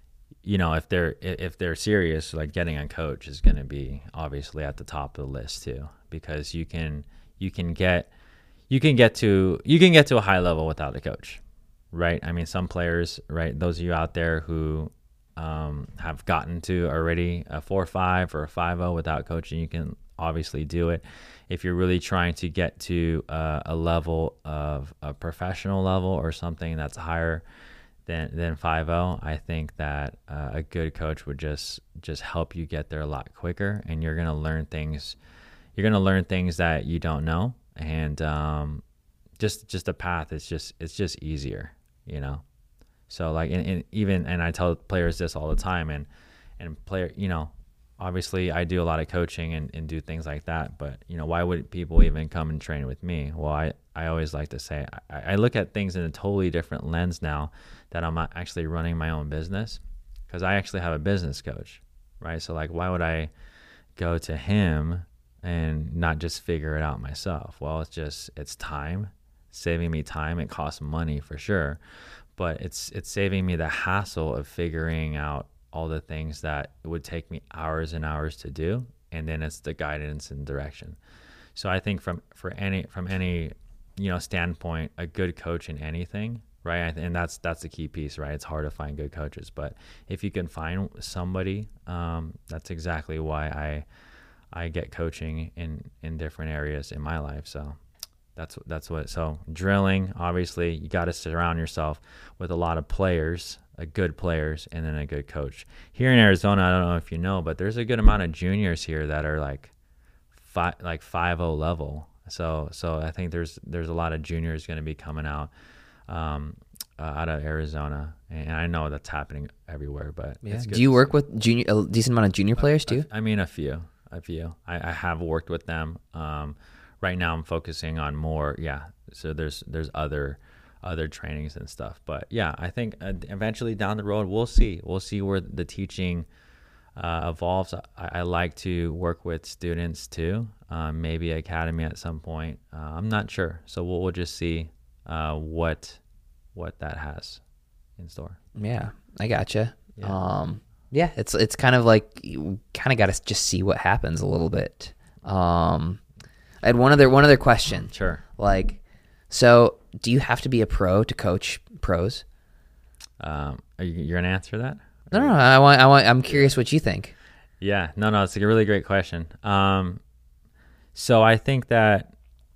you know, if they're if they're serious, like getting a coach is going to be obviously at the top of the list too, because you can you can get you can get to you can get to a high level without a coach, right? I mean, some players, right? Those of you out there who um, have gotten to already a four five or a five zero without coaching, you can obviously do it. If you're really trying to get to uh, a level of a professional level or something that's higher than than five zero, I think that uh, a good coach would just just help you get there a lot quicker, and you're gonna learn things. You're gonna learn things that you don't know, and um, just just a path is just it's just easier, you know. So like, and, and even and I tell players this all the time, and and player, you know, obviously I do a lot of coaching and, and do things like that, but you know, why would people even come and train with me? Well, I, I always like to say I, I look at things in a totally different lens now that I'm actually running my own business, because I actually have a business coach, right? So like, why would I go to him and not just figure it out myself? Well, it's just it's time, saving me time. It costs money for sure, but it's it's saving me the hassle of figuring out all the things that it would take me hours and hours to do, and then it's the guidance and direction. So I think from for any from any you know standpoint, a good coach in anything, right? And that's that's the key piece, right? It's hard to find good coaches, but if you can find somebody, um, that's exactly why I I get coaching in in different areas in my life. So that's that's what. So drilling, obviously, you got to surround yourself with a lot of players, a good players, and then a good coach. Here in Arizona, I don't know if you know, but there's a good amount of juniors here that are like five like five oh level. So so I think there's there's a lot of juniors going to be coming out. Um, uh, out of Arizona, and I know that's happening everywhere. But Yeah. it's good Do you to work see. with junior a decent amount of junior players too? I mean, a few, a few. I, I have worked with them. Um, right now, I'm focusing on more. Yeah, so there's there's other other trainings and stuff. But yeah, I think uh, eventually down the road, we'll see. We'll see where the teaching uh, evolves. I, I like to work with students too. Um, maybe academy at some point. Uh, I'm not sure. So we'll we'll just see uh, what what that has in store. Yeah, I gotcha. Yeah. Um, yeah, it's it's kind of like you kind of got to just see what happens a little bit. Um, I had one other one other question. Sure. Like, so do you have to be a pro to coach pros? Um, are you you're gonna answer that? No, no, no. I want, I want. I'm curious what you think. Yeah, no, no, it's a really great question. Um, so I think that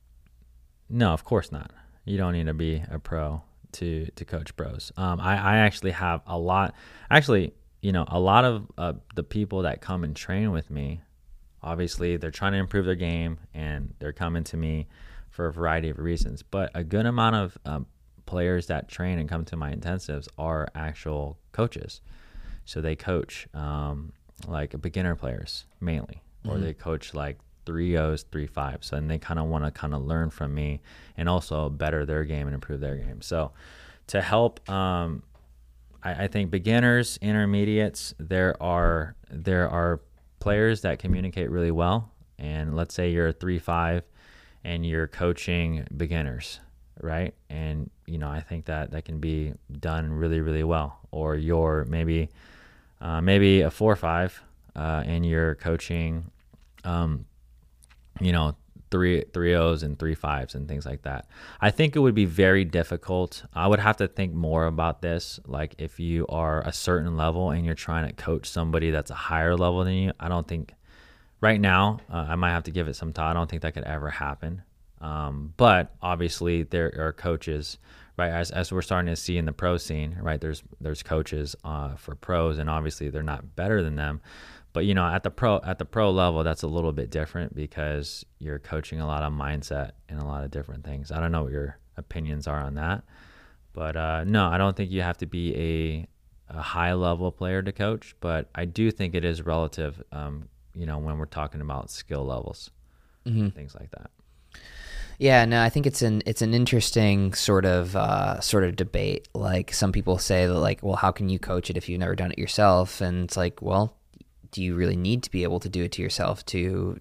no, of course not. You don't need to be a pro to to coach pros. Um, I I actually have a lot. Actually, you know, a lot of uh, the people that come and train with me, obviously they're trying to improve their game and they're coming to me for a variety of reasons. But a good amount of um, players that train and come to my intensives are actual coaches. So they coach um, like beginner players mainly, or Mhm. they coach like three O's, three fives, and they kind of want to kind of learn from me and also better their game and improve their game. So to help, um, I, I think beginners, intermediates, there are there are players that communicate really well. And let's say you're a three five and you're coaching beginners, right? And you know, I think that that can be done really, really well. Or you're maybe uh, maybe a four five uh, and you're coaching. Um, you know, three three O's and three fives and things like that. I think it would be very difficult. I would have to think more about this. Like if you are a certain level and you're trying to coach somebody that's a higher level than you, I don't think right now, uh, I might have to give it some thought. I don't think that could ever happen. Um, but obviously there are coaches, right? As as we're starting to see in the pro scene, right? There's there's coaches uh, for pros, and obviously they're not better than them. But you know, at the pro at the pro level, that's a little bit different because you're coaching a lot of mindset and a lot of different things. I don't know what your opinions are on that, but uh, no, I don't think you have to be a a high level player to coach. But I do think it is relative. Um, you know, when we're talking about skill levels, Mm-hmm. things like that. Yeah, no, I think it's an it's an interesting sort of uh, sort of debate. Like some people say that, like, well, how can you coach it if you've never done it yourself? And it's like, well, do you really need to be able to do it to yourself to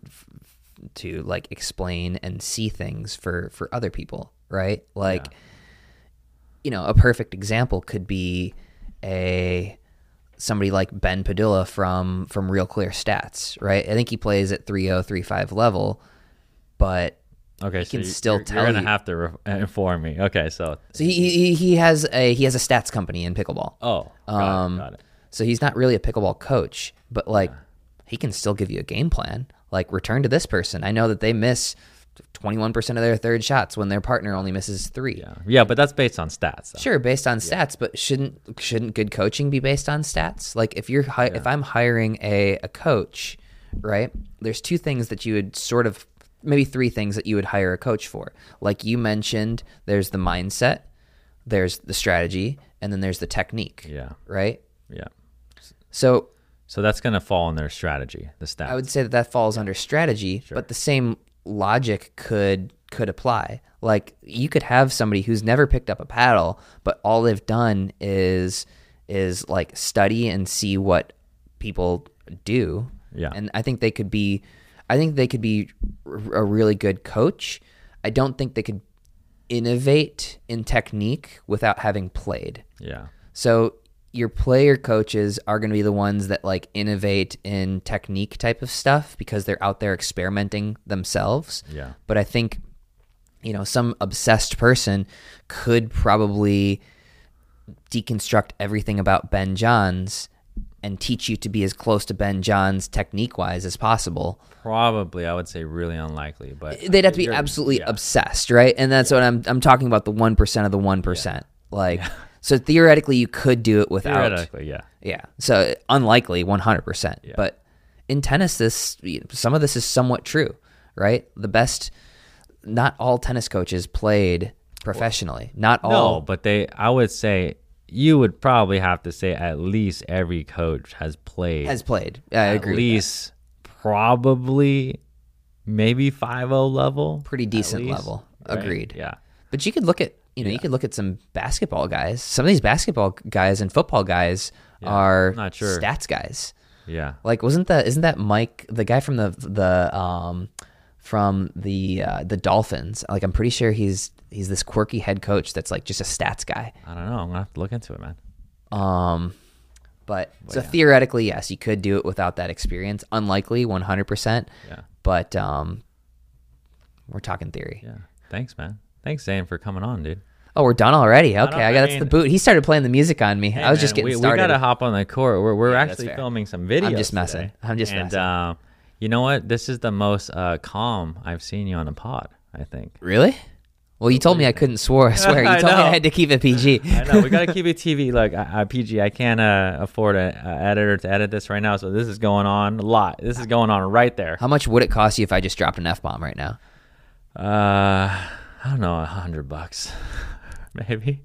to like explain and see things for for other people, right? Like, Yeah. you know, a perfect example could be a somebody like Ben Padilla from from Real Clear Stats, right? I think he plays at three oh, three five level, but Okay, he so can you, still you're, tell you're gonna you. have to re- inform me. Okay, so So he, he he has a he has a stats company in pickleball. oh, got Um, it, got it. So he's not really a pickleball coach, but like Yeah. he can still give you a game plan. Like, return to this person. I know that they miss twenty-one percent of their third shots when their partner only misses three. Yeah, yeah, but that's based on stats. Though. Sure, based on stats, but shouldn't shouldn't good coaching be based on stats? Like if you're hi- if I'm hiring a a coach, right? There's two things that you would sort of maybe three things that you would hire a coach for. Like you mentioned, there's the mindset, there's the strategy, and then there's the technique. Yeah, Right? yeah. So So that's gonna fall in their strategy, the stats. I would say that that falls under strategy, but the same logic could could apply. Like you could have somebody who's never picked up a paddle, but all they've done is is like study and see what people do. Yeah. And I think they could be I think they could be a really good coach. I don't think they could innovate in technique without having played. Yeah, So your player coaches are going to be the ones that like innovate in technique type of stuff because they're out there experimenting themselves. yeah, But I think, you know, some obsessed person could probably deconstruct everything about Ben Johns and teach you to be as close to Ben Johns technique-wise as possible. Probably, I would say really unlikely, but they'd have to be absolutely yeah. obsessed, right? And that's yeah. what I'm I'm talking about, the one percent of the one percent. Yeah. Like, yeah. so theoretically, you could do it without. Theoretically, yeah. Yeah. So unlikely, one hundred percent. Yeah. But in tennis, this some of this is somewhat true, right? The best, not all tennis coaches played professionally. Not all. No, but they, I would say, you would probably have to say at least every coach has played. Has played. I agree. At least probably maybe five oh level. Pretty decent level. Right? Agreed. Yeah. But you could look at, you know, yeah. you could look at some basketball guys. Some of these basketball guys and football guys yeah, are not sure. stats guys. Yeah. Like, wasn't that, isn't that Mike, the guy from the, the, um, from the, uh, the Dolphins? Like, I'm pretty sure he's, he's this quirky head coach that's like just a stats guy. I don't know. I'm gonna have to look into it, man. Um, but, but so yeah. theoretically, yes, you could do it without that experience. Unlikely, one hundred percent. Yeah. But, um, we're talking theory. Yeah. Thanks, man. Thanks, Zane, for coming on, dude. Oh, we're done already. Okay, I, I got mean, that's the boot. He started playing the music on me. Hey, I was man, just getting we, started. We gotta hop on the court. We're we're yeah, actually filming some videos. I'm just messing. Today. I'm just and, messing. And uh, you know what? This is the most uh, calm I've seen you on a pod, I think. Really? Well, you told me I couldn't swear. Swear. You told me I had to keep it P G. I know. We gotta keep it T V. Look, I, I, P G. I can't uh, afford an editor to edit this right now, so this is going on a lot. This is going on right there. How much would it cost you if I just dropped an F bomb right now? Uh, I don't know, a hundred bucks, maybe.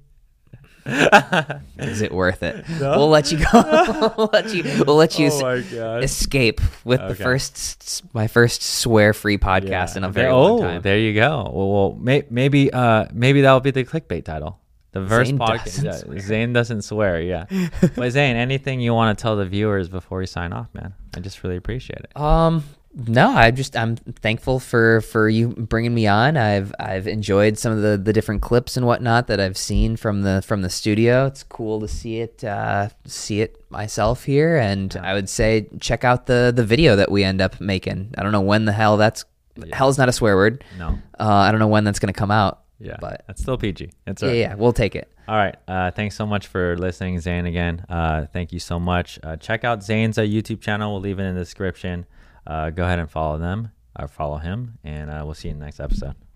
Is it worth it? No? We'll let you go. we'll let you. We'll let you oh my escape with okay. the first, my first swear-free podcast yeah. in a very oh, long time. There you go. Well, well may, maybe, uh, maybe that'll be the clickbait title. The first Zane podcast. Doesn't yeah, swear. Zane doesn't swear. Yeah. But Zane, anything you want to tell the viewers before we sign off, man? I just really appreciate it. Um. No, I just I'm thankful for, for you bringing me on. I've I've enjoyed some of the, the different clips and whatnot that I've seen from the from the studio. It's cool to see it uh, see it myself here, and yeah. I would say check out the, the video that we end up making. I don't know when the hell that's yeah. hell's not a swear word. No, uh, I don't know when that's gonna come out. Yeah, but that's still P G. It's yeah, right. yeah, we'll take it. All right. Uh, thanks so much for listening, Zane. Again, uh, thank you so much. Uh, check out Zane's uh, YouTube channel. We'll leave it in the description. Uh, go ahead and follow them or follow him, and uh, we'll see you in the next episode.